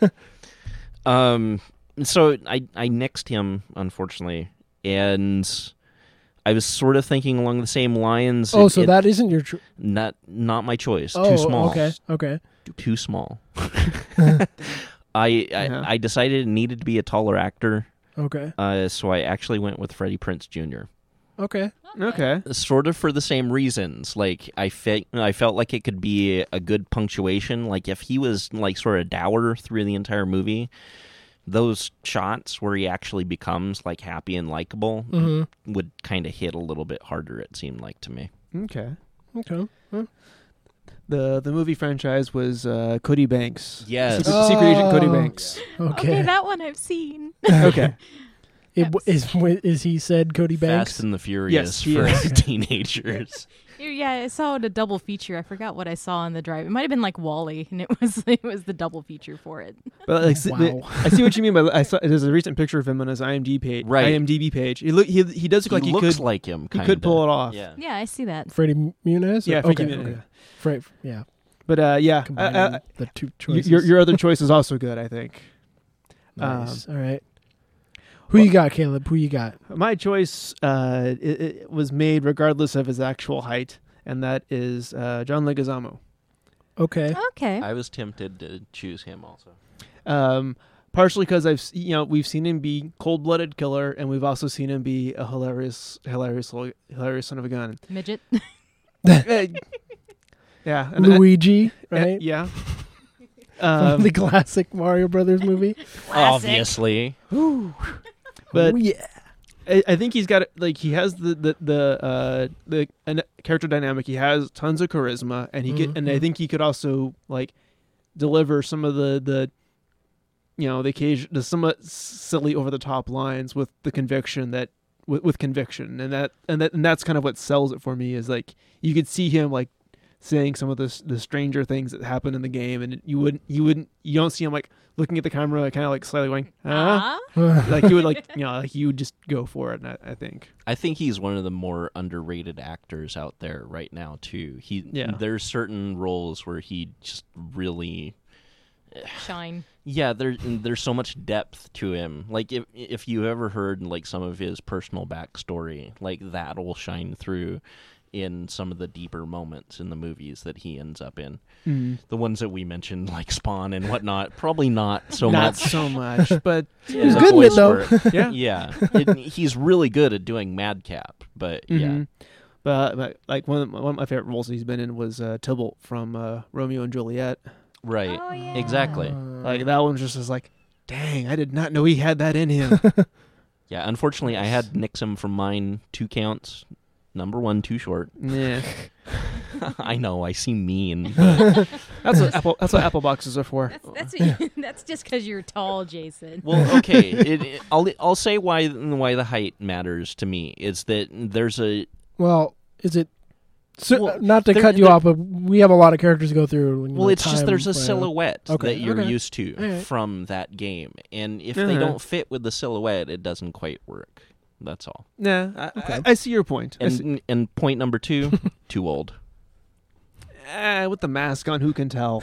um, so I I nixed him, unfortunately, and I was sort of thinking along the same lines. oh, It- so it- that isn't your. Tr- not not my choice. oh, Too small. Okay. Okay. Too small. I I, Yeah. I decided it needed to be a taller actor, Okay. uh, so I actually went with Freddie Prinze Junior Okay. Okay. Sort of for the same reasons. Like I felt, I felt like it could be a good punctuation. Like if he was like sort of dour through the entire movie, those shots where he actually becomes like happy and likable hmm would kind of hit a little bit harder. It seemed like to me. Okay. Okay. Huh. The the movie franchise was uh, Cody Banks. Yes. Secret, Secret Agent Cody Oh. Banks. Okay, Okay. that one I've seen. Okay. It, is is he said Cody Banks? Fast and the Furious Yes, he for is. teenagers. Yeah, I saw it a double feature. I forgot what I saw on the drive. It might have been like Wall-E, and it was it was the double feature for it. But like, s- Wow. I see what you mean. By I saw there's a recent picture of him on his IMDb page. Right. IMDb page. He look he he does look like he he looks could like him. he Kinda. could pull it off. Yeah. Yeah, I see that. Freddie Muniz? Yeah. okay. Frankie Muniz, okay. yeah. Fra- yeah. But uh, yeah, I- Combining I- the two y- choices. your your other choice is also good. I think. nice. um, All right. Who you got, Caleb? Who you got? My choice uh, it, it was made regardless of his actual height, and that is uh, John Leguizamo. Okay. Okay. I was tempted to choose him also. Um, partially because I've s- you know we've seen him be cold-blooded killer, and we've also seen him be a hilarious, hilarious, hilarious son of a gun. Midget. Uh, yeah, and- Luigi, uh, right? yeah. From Um, the classic Mario Brothers movie. Obviously. but oh, yeah. I, I think he's got like he has the the the uh, the an, character dynamic. He has tons of charisma, and he could, and I Mhm. think he could also like deliver some of the the you know the occasion the somewhat silly over the top lines with the conviction that with, with conviction, and that and that and that's kind of what sells it for me is like you could see him like saying some of the the stranger things that happen in the game, and you wouldn't you wouldn't you don't see him like looking at the camera like, kind of like slightly going huh? Ah. Like you would like you know like you would just go for it. And I, I think I think he's one of the more underrated actors out there right now too. He Yeah. there's certain roles where he just really Shine. yeah, there there's so much depth to him. Like if if you ever heard like some of his personal backstory, like that'll shine through in some of the deeper moments in the movies that he ends up in. The ones that we mentioned, like Spawn and whatnot, probably not so not much. so much, but as a good in it, voice though. for it. yeah. Yeah, it, he's really good at doing madcap, but yeah, Mhm. But, but like one of, my, one of my favorite roles he's been in was uh, Tybalt from uh, Romeo and Juliet. right, Oh, yeah. exactly. Like that one just was like, dang, I did not know he had that in him. Yeah, unfortunately, I had Nixon from mine two counts. Number one, too short. Yeah, I know, I seem mean. But, that's what apple. That's what apple boxes are for. That's that's, what you, that's just because you're tall, Jason. well, okay, it, it, I'll I'll say why why the height matters to me is that there's a Well, is it? So, Well, not to there- cut you there- off, but we have a lot of characters to go through. You well, know, it's just time, there's a uh, silhouette Okay, that you're okay. used to All right. from that game, and if they Uh-huh. don't fit with the silhouette, it doesn't quite work. That's all. Nah, I, Okay. I, I see your point. I see- And and point number two, too old. ah, with the mask on, who can tell?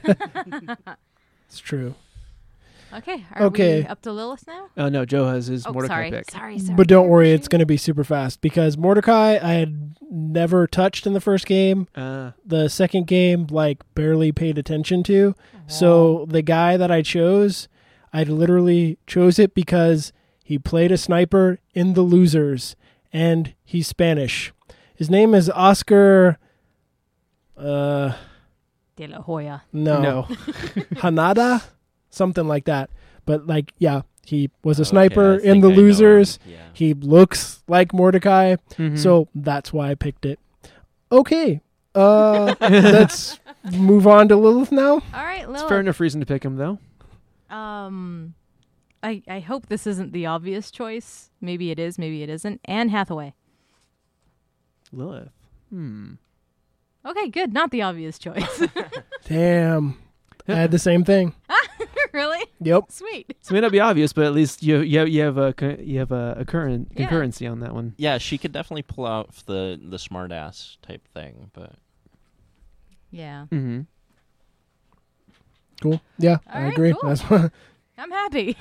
It's true. Okay. Are Okay. we up to Lilith now? Oh no, Joe has his Oh, Mordecai sorry. pick. Sorry, sorry. But don't worry, Sorry. it's going to be super fast because Mordecai I had never touched in the first game. Uh, The second game, like, barely paid attention to. So the guy that I chose, I literally chose it because he played a sniper in The Losers, and he's Spanish. His name is Oscar. Uh, De La Hoya. no, No. Hanada, something like that. But like, yeah, he was a Okay, sniper I in think The I know him. Losers. Yeah. He looks like Mordecai, Mhm. so that's why I picked it. Okay, uh, let's move on to Lilith now. All right, it's Lilith. fair enough reason to pick him, though. Um, I I hope this isn't the obvious choice. Maybe it is. Maybe it isn't. Anne Hathaway. Lilith. Hmm. Okay, good. Not the obvious choice. Damn, I had the same thing. Really? Yep. Sweet. It may not be obvious, but at least you you have, you have a co- you have a, a current Yeah. concurrency on that one. Yeah, she could definitely pull out the the smart ass type thing, but Yeah. Mm-hmm. Cool. Yeah, All I right, agree. cool. That's what. I'm happy.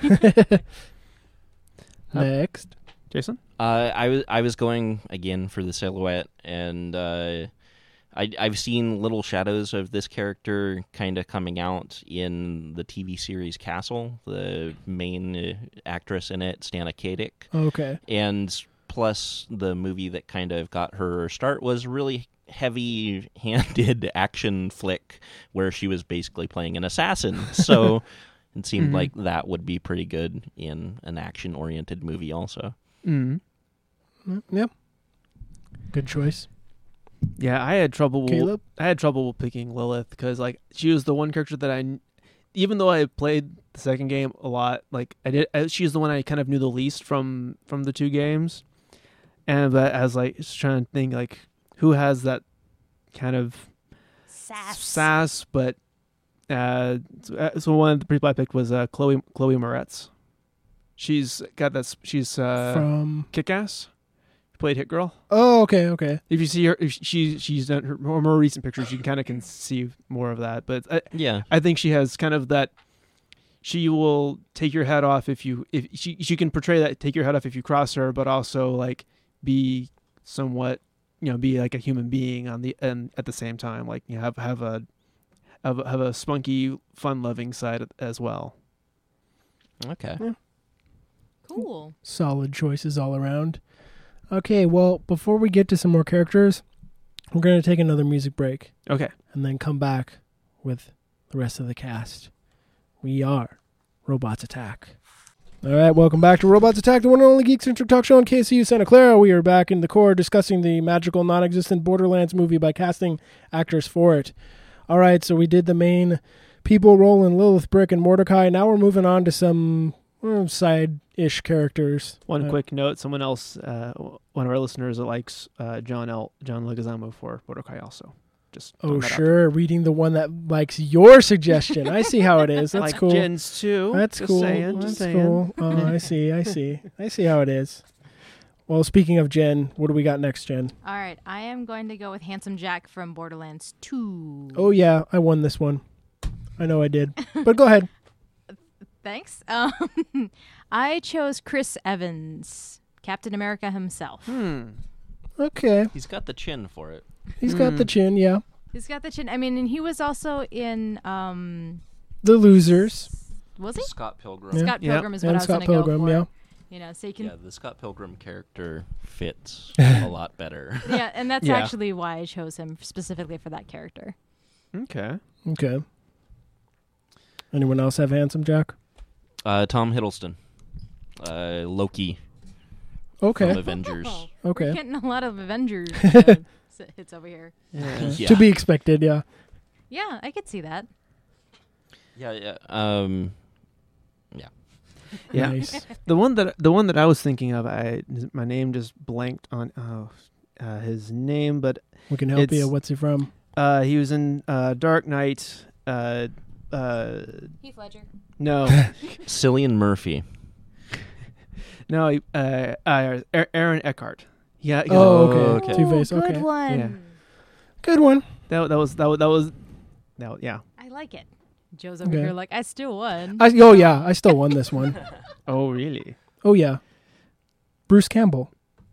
Next. Jason. Uh, I was I was going again for the silhouette, and uh, I I've seen little shadows of this character kind of coming out in the T V series Castle. The main uh, actress in it, Stana Katic, Okay. and plus the movie that kind of got her start was a really heavy-handed action flick where she was basically playing an assassin. So it seemed Mhm. like that would be pretty good in an action-oriented movie, also. Mm. Mm, Yep. Good choice. Yeah, I had trouble. Caleb? I had trouble picking Lilith because like she was the one character that I, kn- even though I played the second game a lot, like I did. I, she's the one I kind of knew the least from from the two games, and but I was like just trying to think like who has that kind of Sass. sass, but uh, so- uh, so one of the people I picked was uh, Chloe Chloe Moretz. She's got that. s- She's uh, From. Kick-Ass. Played Hit Girl. Oh, okay, okay. If you see her, if she she's done her more, more recent pictures, you kind of can see more of that. But I, Yeah. I think she has kind of that. She will take your head off if you if she she can portray that take your head off if you cross her, but also like be somewhat you know be like a human being on the and at the same time like you know, have have a have a, have a spunky fun loving side as well. Okay. Cool. Solid choices all around. Okay, well, before we get to some more characters, we're going to take another music break Okay. and then come back with the rest of the cast. We are Robots Attack. All right, welcome back to Robots Attack, the one and only Geek Centric talk show in K C U Santa Clara. We are back in the core discussing the magical, non-existent Borderlands movie by casting actors for it. All right, so we did the main people role in Lilith, Brick, and Mordecai. Now we're moving on to some uh, side-ish characters. One Uh, quick note: someone else, uh, one of our listeners, that likes uh, John L. John Leguizamo for Mordecai also. Just Oh, throwing that out sure. Reading the one that likes your suggestion. I see how it is. there. That's like cool. Jen's too. That's just cool. Saying, That's just saying. cool. Oh, I see. I see. I see how it is. Well, speaking of Jen, what do we got next, Jen? All right, I am going to go with Handsome Jack from Borderlands two. Oh, yeah. I won this one. I know I did. But go ahead. Thanks. Um, I chose Chris Evans, Captain America himself. Hmm. Okay. He's got the chin for it. He's got the Hmm. chin, yeah. He's got the chin. I mean, and he was also in. Um, The Losers. was he? Scott Pilgrim. Yeah. Scott Yep. Pilgrim is what And I was Scott going to go Pilgrim, for. yeah. You know, so you can. Yeah, the Scott Pilgrim character fits a lot better. Yeah, and that's Yeah. actually why I chose him specifically for that character. Okay. Okay. Anyone else have Handsome Jack? Uh, Tom Hiddleston. Uh, Loki Okay. from Avengers. Oh, We're Okay. getting a lot of Avengers uh, hits over here. Yeah. Yeah. To be expected, yeah. Yeah, I could see that. Yeah, yeah. Um, Yeah. Nice. The one that the one that I was thinking of, I my name just blanked on oh, uh, his name, but We can help It's- you. What's he from? uh, he was in uh, Dark Knight. Uh, uh, Heath Ledger. no, Cillian Murphy. no, he- uh, uh, Aaron Eckhart. Yeah. he got- Oh, Oh, okay. okay. Two-Face, Good okay. one. Yeah. Good one. that that was that was that was that yeah. I like it. Joe's over Okay. here like, I still won. I, oh, yeah. I still won this one. Oh really? Oh, yeah. Bruce Campbell.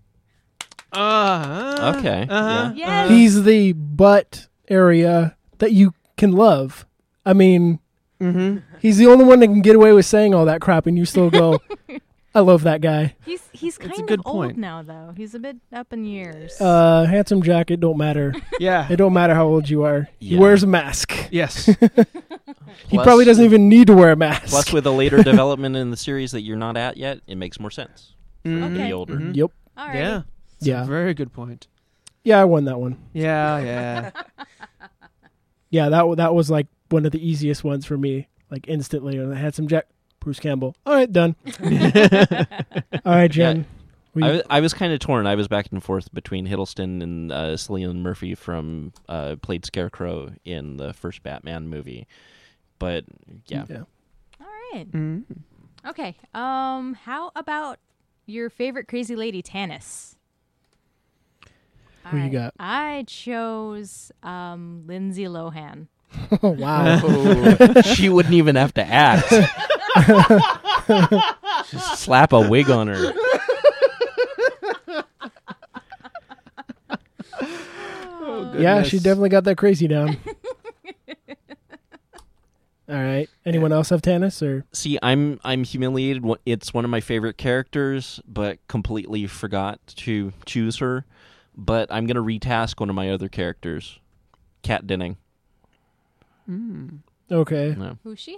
Uh, Okay, Uh-huh. yeah. uh-huh. He's the butt area that you can love. I mean, Mm-hmm. He's the only one that can get away with saying all that crap, and you still go, I love that guy. He's he's It's a kind good of old point. now, though. He's a bit up in years. Uh, handsome Jack, it don't matter. Yeah. It don't matter how old you are. He Yeah. wears a mask. Yes. He Plus- probably doesn't even need to wear a mask. Plus, with a later development in the series that you're not at yet, it makes more sense for him to Okay. be older. Mhm. Yep. All right. Yeah. It's Yeah. a very good point. Yeah, I won that one. Yeah, yeah. Yeah, that w- that was like one of the easiest ones for me. Like instantly, and I had some Jack Bruce Campbell. All right, done. All right, Jen. We, I, was, I was kind of torn. I was back and forth between Hiddleston and uh, Cillian Murphy from uh, played Scarecrow in the first Batman movie, but yeah, yeah. All right. Mm. Okay. Um. How about your favorite crazy lady, Tanis? Who you I- got? I chose um Lindsay Lohan. Oh wow. Oh, she wouldn't even have to act. Just slap a wig on her. Yeah, she definitely got that crazy down. All right. Anyone else have Tanis or? See, I'm I'm humiliated. Wh- It's one of my favorite characters, but completely forgot to choose her. But I'm gonna retask one of my other characters, Kat Denning. Mm. Okay. No. Who's she?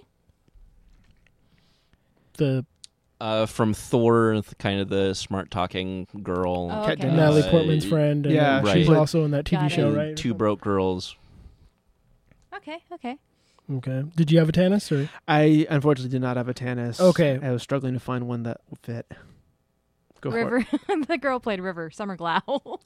The Uh, from Thor, th- kind of the smart talking girl. Oh, Kat okay. Denning. Natalie Uh, Portman's friend. And yeah, then right. she's Right. also in that T V Got show, it. right? Two broke girls. Okay. Okay. Okay. Did you have a Tanis or? I unfortunately did not have a Tanis. Okay. I was struggling to find one that would fit. Go for it. River. The girl played River. Summer Glau.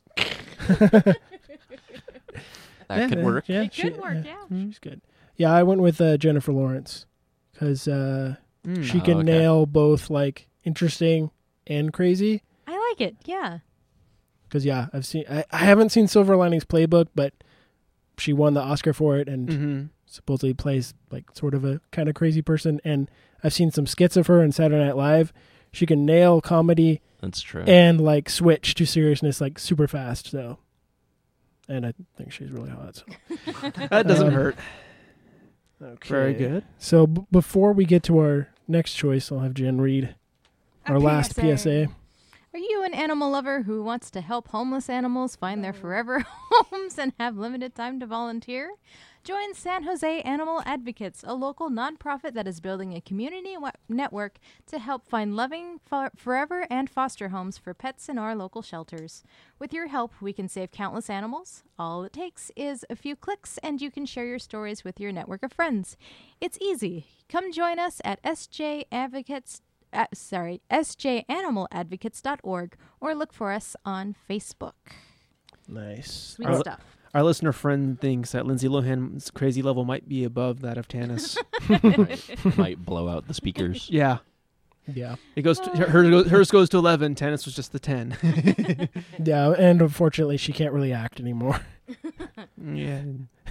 That Yeah, could yeah, work. Yeah, It she- could work. yeah, Yeah. She's good. Yeah, I went with uh, Jennifer Lawrence because uh, Mm. she Oh, can okay. nail both like interesting and crazy. I like it. Yeah. Because yeah, I've seen. I, I haven't seen Silver Linings Playbook, but she won the Oscar for it and Mm-hmm. supposedly plays like sort of a kind of crazy person. And I've seen some skits of her in Saturday Night Live. She can nail comedy That's true. and like switch to seriousness like super fast. So, and I think she's really hot. So. That doesn't Um, hurt. Okay. Very good. So b- before we get to our next choice, I'll have Jen read our, Our last P S A. Are you an animal lover who wants to help homeless animals find their forever homes and have limited time to volunteer? Join San Jose Animal Advocates, a local nonprofit that is building a community wa- network to help find loving, for- forever, and foster homes for pets in our local shelters. With your help, we can save countless animals. All it takes is a few clicks, and you can share your stories with your network of friends. It's easy. Come join us at S J Advocates. Uh, sorry, S J animal advocates dot org or look for us on Facebook. Nice. Sweet Our li- stuff. Our listener friend thinks that Lindsay Lohan's crazy level might be above that of Tanis. might, might blow out the speakers. Yeah. Yeah. It goes to, her, hers goes- hers goes to eleven. Tanis was just the ten. Yeah. And unfortunately, she can't really act anymore, yeah.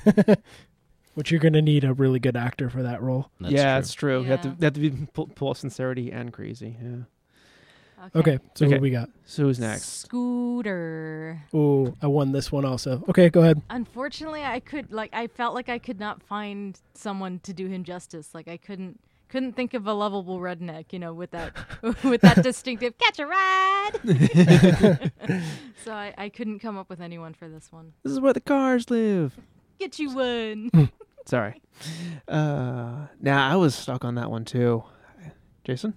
which you're going to need a really good actor for that role. That's yeah, true. it's true. You have to, Yeah. you have to be pull, pull off sincerity and crazy. Yeah. Okay. So Okay. what we got? So who's next? Scooter. Oh, I won this one also. Okay, go ahead. Unfortunately, I could like I felt like I could not find someone to do him justice. Like I couldn't couldn't think of a lovable redneck, you know, with that with that distinctive catch a ride. So I, I couldn't come up with anyone for this one. This is where the cars live. Get you one. Sorry. Uh, now I was stuck on that one too. Jason?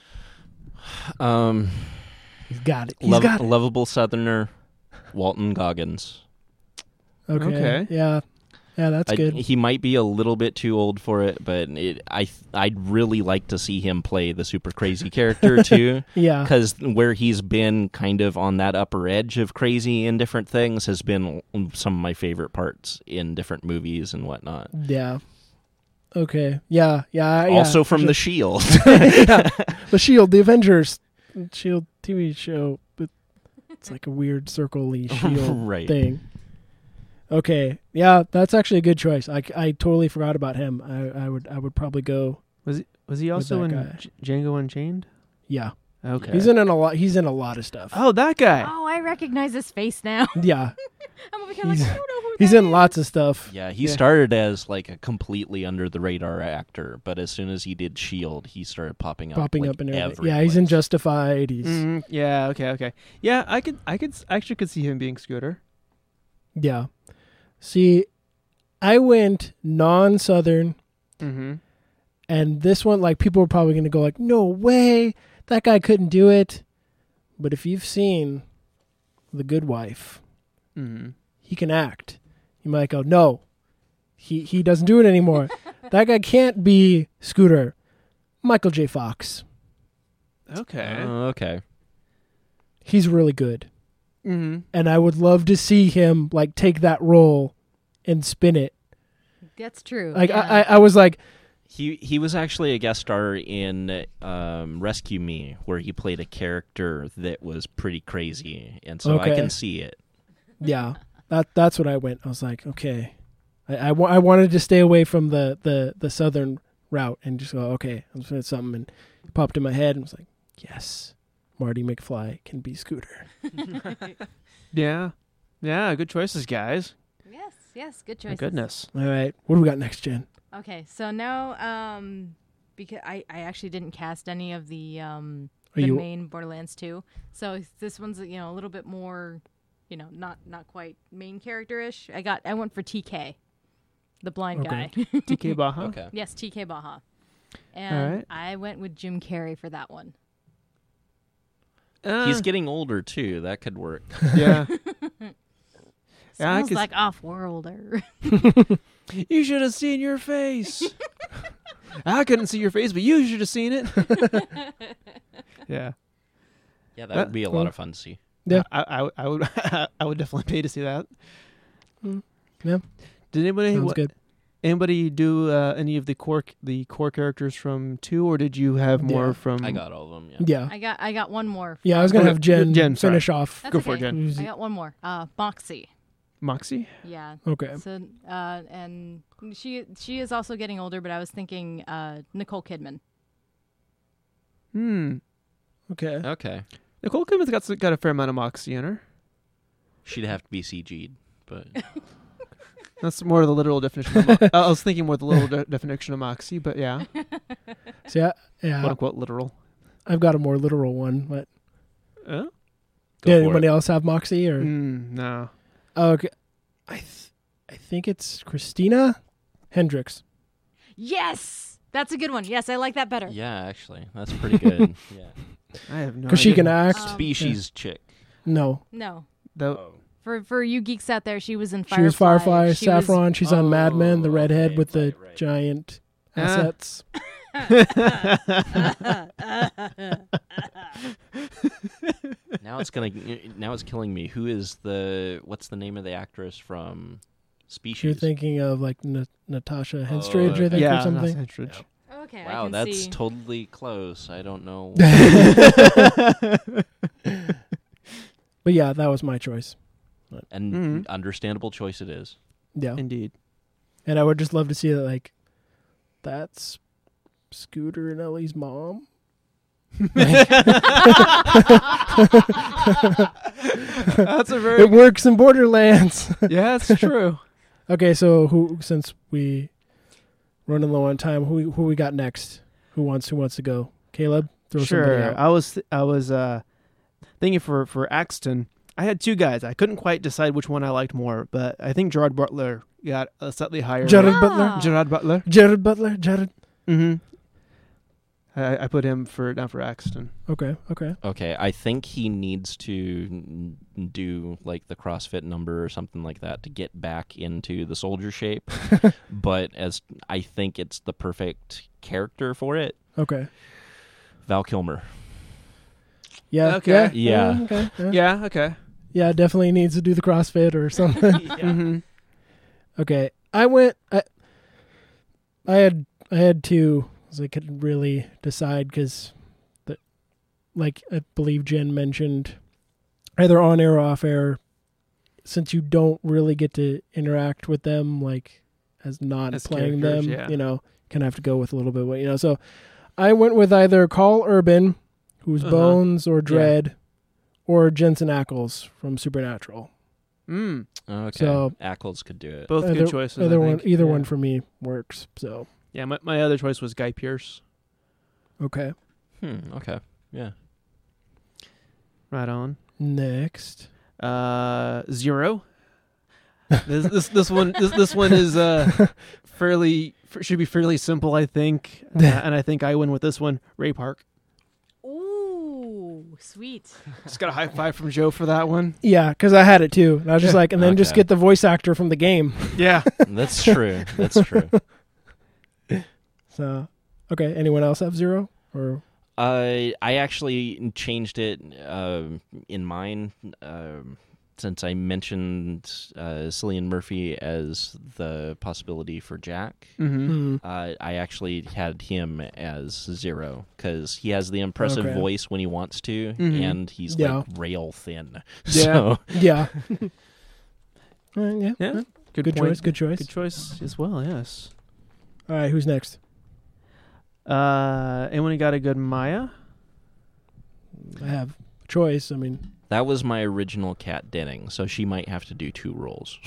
Um, He's got it. He's lov- got it. lovable Southerner, Walton Goggins. Okay. Okay. Yeah. Yeah, that's I- good. He might be a little bit too old for it, but it, I th- I'd really like to see him play the super crazy character too, Yeah. because where he's been kind of on that upper edge of crazy in different things has been some of my favorite parts in different movies and whatnot. Yeah. Okay. Yeah. Yeah. yeah. also from Sure. The Shield. yeah. The Shield, the Avengers Shield T V show, but it's like a weird circle-y shield Right. thing. Okay. Yeah, that's actually a good choice. I, I totally forgot about him. I, I would I would probably go. Was he was he also that in guy. J- Django Unchained? Yeah. Okay. He's in, in a lot. He's in a lot of stuff. Oh, that guy. Oh, I recognize his face now. Yeah, I'm over here like, He's- I don't know who he's that in is. lots of stuff. Yeah, he Yeah. started as like a completely under the radar actor, but as soon as he did Shield, he started popping up, Popping like, up in everything. every Yeah, he's in place. Justified. He's Mhm. Yeah. Okay. Okay. Yeah, I could. I could. s- I actually could see him being Scooter. yeah. See, I went non-Southern, Mm-hmm. and this one, like, people are probably going to go like, "No way, that guy couldn't do it." But if you've seen The Good Wife, Mm-hmm. he can act. You might go, "No, he he doesn't do it anymore." That guy can't be Scooter. Michael J. Fox. Okay. Oh, okay. He's really good. mm-hmm. And I would love to see him like take that role and spin it. That's true. Like yeah. I, I, I was like, He he was actually a guest star in um, Rescue Me, where he played a character that was pretty crazy, and so I Okay. can see it. yeah, that that's what I went. I was like, okay, I I, wa- I wanted to stay away from the, the, the southern route and just go, okay, I'm just doing something, and it popped in my head and was like, yes, Marty McFly can be Scooter. Yeah. Yeah. Good choices, guys. yes, yes, good My choice. goodness. All right, what do we got next, Jen? Okay, so now, um, because I, I actually didn't cast any of the um Are the you- main Borderlands two, so this one's you know a little bit more, you know, not not quite main character-ish. I got I went for T K, the blind Okay. guy. T K Baja. Okay. Yes, T K Baja, and Alright. I went with Jim Carrey for that one. Uh, He's getting older too. That could work. yeah. Yeah, I Smells could s- like off-worlder. You should have seen your face. I couldn't see your face, but you should have seen it. Yeah. Yeah, that Uh, would be a cool. lot of fun to see. Yeah. I, I, I would. I would definitely pay to see that. Mm, yeah. Did anybody? Sounds what- good. Anybody do uh, any of the core the core characters from two, or did you have more Yeah. from? I got all of them. Yeah. Yeah, I got I got one more. yeah. I was gonna Okay, have Jen, Jen, sorry. finish off. That's Go for it, okay. Jen. Who's- I got one more. Uh, Moxie. Moxie. Yeah. Okay. So, uh, and she she is also getting older, but I was thinking uh, Nicole Kidman. Hmm. Okay. Okay. Nicole Kidman's got s- got a fair amount of moxie in her. She'd have to be C G'd, but That's more of the literal definition. Of mo- I was thinking more the literal de- definition of moxie, but yeah, So yeah, yeah. quote unquote literal. I've got a more literal one, but Uh? go did for anybody it. else have Moxie or? Mm, no. Okay, I th- I think it's Christina Hendricks. Yes, that's a good one. Yes, I like that better. Yeah, actually, that's pretty good. Yeah. I have no. Because she idea. can act. Um, Species chick. No, No, The- for for you geeks out there, she was in Firefly. she was Firefly. She was- Saffron. She's on Mad Men. The Oh, redhead okay, with the right, right. giant Ah. assets. Now it's gonna. Now it's killing me. Who is the? What's the name of the actress from Species? You're thinking of like N- Natasha Henstridge, I think, yeah, or something. Not Henstridge. Okay, I Wow, can that's see. totally close. I don't know. But yeah, that was my choice. and Mhm. understandable choice it is. Yeah, Indeed. and I would just love to see that. Like, that's Scooter and Ellie's mom. That's a It very. works in Borderlands. Yeah, it's true. Okay, so who? Since we running low on time, who who we got next? Who wants who wants to go? Caleb, throw somebody Sure. out. I was th- I was uh thinking for for Axton. I had two guys. I couldn't quite decide which one I liked more, but I think Gerard Butler got a slightly higher. Jared Ah. Butler. Gerard Butler. Jared Butler. Jared. Mm-hmm. I, I put him for down for Axton. Okay. Okay. Okay, I think he needs to n- do like the CrossFit number or something like that to get back into the soldier shape. But as I think it's the perfect character for it, Okay. Val Kilmer. Yeah. Okay. Yeah. Yeah. Okay. Yeah. Yeah. Okay. Yeah, definitely needs to do the CrossFit or something. Mm-hmm. Okay. I went. I. I had. I had two. 'Cause I couldn't really decide because, the, like I believe Jen mentioned, either on air or off air. Since you don't really get to interact with them, like as not As playing characters, them, yeah. you know, kind of have to go with a little bit. What you know. So, I went with either Carl Urban, who's Uh-huh. Bones or Yeah. Dread, or Jensen Ackles from Supernatural. Mm. Okay. So- Ackles could do it. Both Either, good choices. I Either one, think. either yeah. one for me works. So Yeah, my, my other choice was Guy Pearce. okay. Hmm. Okay. Yeah. Right on. Next, Uh, Zero. this, this this one this this one is uh fairly should be fairly simple, I think, uh, and I think I win with this one. Ray Park. Ooh, sweet. Just got a high five from Joe for that one. yeah, because I had it too, and I was just like, and then just Okay. get the voice actor from the game. Yeah. That's true. That's true. So okay, anyone else have Zero or? Uh, I actually changed it uh, in mine um, since I mentioned uh, Cillian Murphy as the possibility for Jack. Mm-hmm. Hmm. Uh, I actually had him as Zero because he has the impressive Okay. voice when he wants to, Mhm. and he's Yeah. like rail thin. Yeah. So Yeah. All right, yeah. Yeah. Good, Good choice. point. Good choice. Good choice as well. Yes. All right, who's next? Uh, anyone got a good Maya? I have a choice. I mean, that was my original Kat Denning, so she might have to do two roles.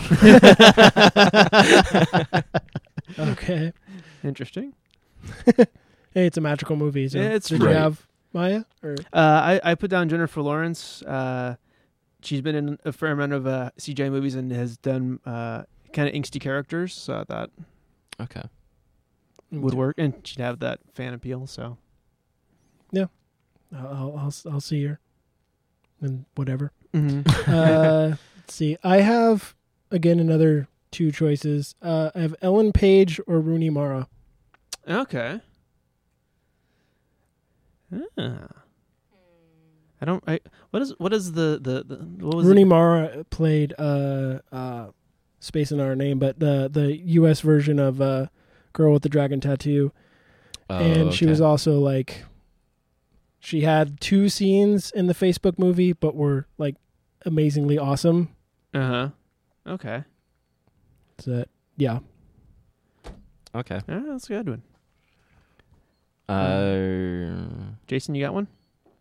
okay. Interesting. Hey, it's a magical movie. So Yeah, it's did right. you have Maya? Or Uh, I, I put down Jennifer Lawrence. Uh, she's been in a fair amount of uh, C G I movies and has done uh, kind of angsty characters, so I thought Okay. would work, and she'd have that fan appeal. So I'll, I'll, I'll, I'll see her. And whatever. mm-hmm. Uh, let's see. I have again another two choices. Uh, I have Ellen Page or Rooney Mara. Okay. Ah. I don't. I what is what is the the, the what was Rooney it? Mara played uh, uh, space in our name, but the the U S version of uh, Girl with the Dragon Tattoo, Oh, and she okay. was also like, she had two scenes in the Facebook movie, but were like amazingly awesome. Uh huh. Okay. So yeah, Okay. Yeah, that's a good one. Uh, Jason, you got one?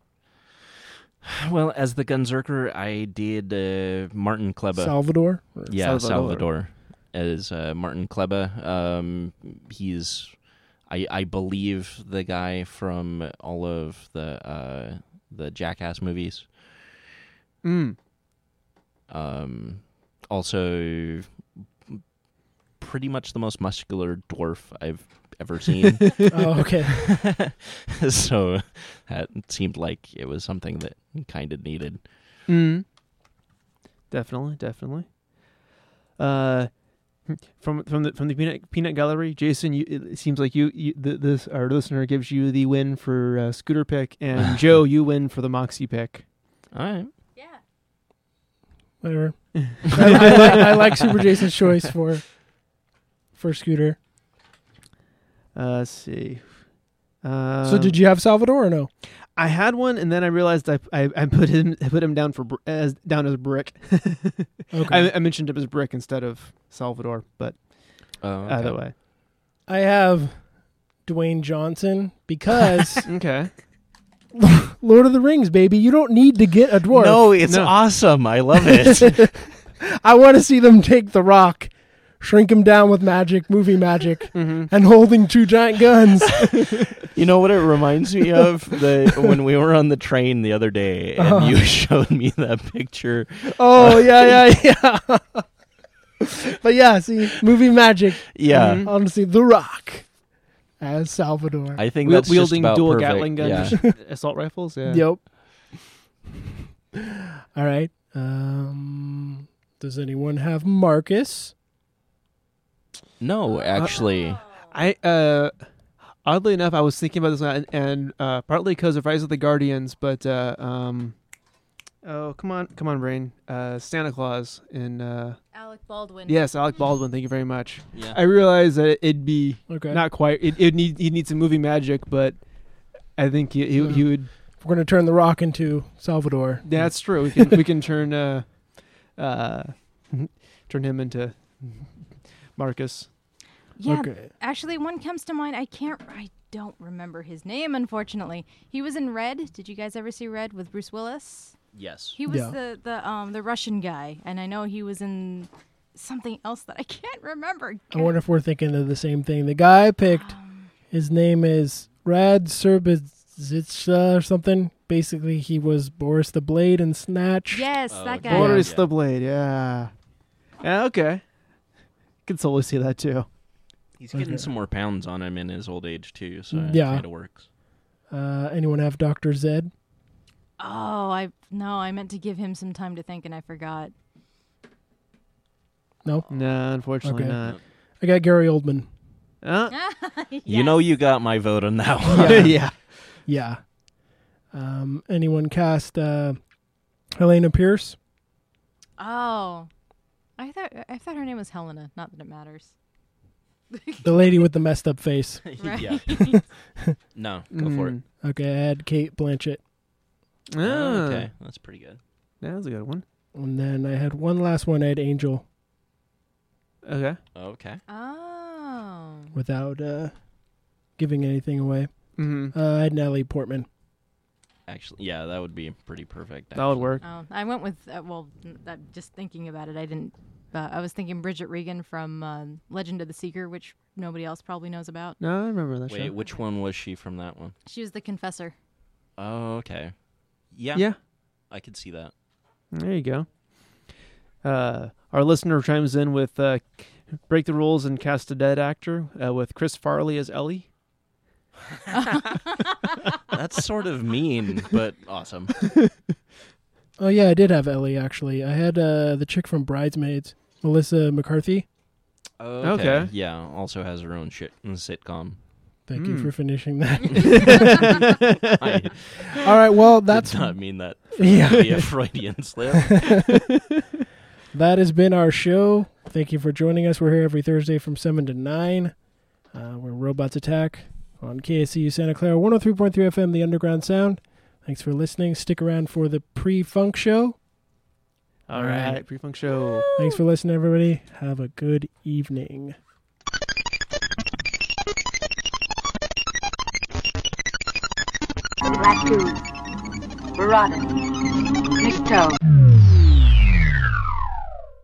well, as the Gunzerker, I did uh, Martin Kleba. Salvador. yeah, Salvador. Salvador, as uh, Martin Kleba. Um, he's, I, I believe, the guy from all of the uh, the Jackass movies. Mm. Um, also, pretty much the most muscular dwarf I've ever seen. Oh, okay. So that seemed like it was something that kind of needed. Mm. Definitely, definitely. Uh, from from the from the peanut peanut gallery, Jason, you, it seems like you, you the, this our listener gives you the win for uh, scooter pick, and Joe, you win for the Moxie pick. All right. Yeah. Whatever. I, I, like, I like Super Jason's choice for for Scooter. Uh, let's see. Uh, So did you have Salvador or no? I had one, and then I realized I I, I put him I put him down for br- as down as Brick. Okay. I, I mentioned him as Brick instead of Salvador, but Oh, okay. either way. I have Dwayne Johnson because Okay. Lord of the Rings, baby. You don't need to get a dwarf. No, it's No. awesome. I love it. I want to see them take the rock, shrink him down with magic, movie magic, Mm-hmm. and holding two giant guns. You know what it reminds me of? The when we were on the train the other day, and Uh-huh. you showed me that picture. Oh, yeah, yeah, yeah. But yeah, see, movie magic. Yeah, Mhm. I want to see The Rock as Salvador. I think Wiel- that's wielding just about dual perfect. Gatling gun Yeah. assault rifles. Yeah. Yep. All right. Um, does anyone have Marcus? No, actually, I uh, oddly enough, I was thinking about this one, and, and uh, partly because of Rise of the Guardians, but uh, um, oh come on, come on, brain, uh, Santa Claus in uh, Alec Baldwin. yes, Alec Baldwin. Thank you very much. yeah. I realize that it'd be Okay. not quite. It it need he needs some movie magic, but I think he he, he would. We're going to turn The Rock into Salvador. That's true. We can we can turn uh, uh, turn him into Marcus. Yeah, Okay. actually, one comes to mind. I can't. I don't remember his name, unfortunately. He was in Red. Did you guys ever see Red with Bruce Willis? Yes. He was Yeah. the the um the Russian guy, and I know he was in something else that I can't remember. I wonder if we're thinking of the same thing. The guy I picked, his name is Rad Serbizitsa or something. Basically, he was Boris the Blade in Snatch. Yes, Oh, that guy. yeah. Boris Yeah. the Blade, yeah. Yeah, okay. Can totally see that too. He's getting Okay. some more pounds on him in his old age too, so Yeah. it kind of works. Uh, anyone have Doctor Zed? Oh, I no, I meant to give him some time to think, and I forgot. No? No, unfortunately Okay. not. I got Gary Oldman. Uh, You know, you got my vote on that one. Yeah. yeah. Yeah. Um, anyone cast uh, Helena Pierce? Oh, I thought I thought her name was Helena. Not that it matters. The lady with the messed up face. Right. Yeah. No, go for it. Mm. Okay, I had Kate Blanchett. Ah, Oh, okay, that's pretty good. Yeah, that's a good one. And then I had one last one. I had Angel Okay. Okay. Oh. without uh, giving anything away. Mm-hmm. Uh, I had Natalie Portman. Actually, yeah, that would be pretty perfect. That would actually. work. Oh, I went with uh, well. n- That, just thinking about it, I didn't. Uh, I was thinking Bridget Regan from um, Legend of the Seeker, which nobody else probably knows about. No, I remember that Wait, show. which one was she from that one? She was the confessor. Oh, okay. Yeah, Yeah. I could see that. There you go. Uh, our listener chimes in with uh, break the rules and cast a dead actor uh, with Chris Farley as Ellie. That's sort of mean, but awesome. Oh, yeah, I did have Ellie, actually. I had uh, the chick from Bridesmaids, Melissa McCarthy. Okay. Okay. Yeah, also has her own shit sitcom. Thank you Hmm. for finishing that. I All right, well, that's did not mean that yeah. to be a Freudian slip. That has been our show. Thank you for joining us. We're here every Thursday from seven to nine. Uh, we're Robots Attack on K S C U Santa Clara, one oh three point three F M, the Underground Sound. Thanks for listening. Stick around for the pre-funk show. All All right. right, pre-funk show. Thanks for listening, everybody. Have a good evening. Raccoon, Rodent, Nikto.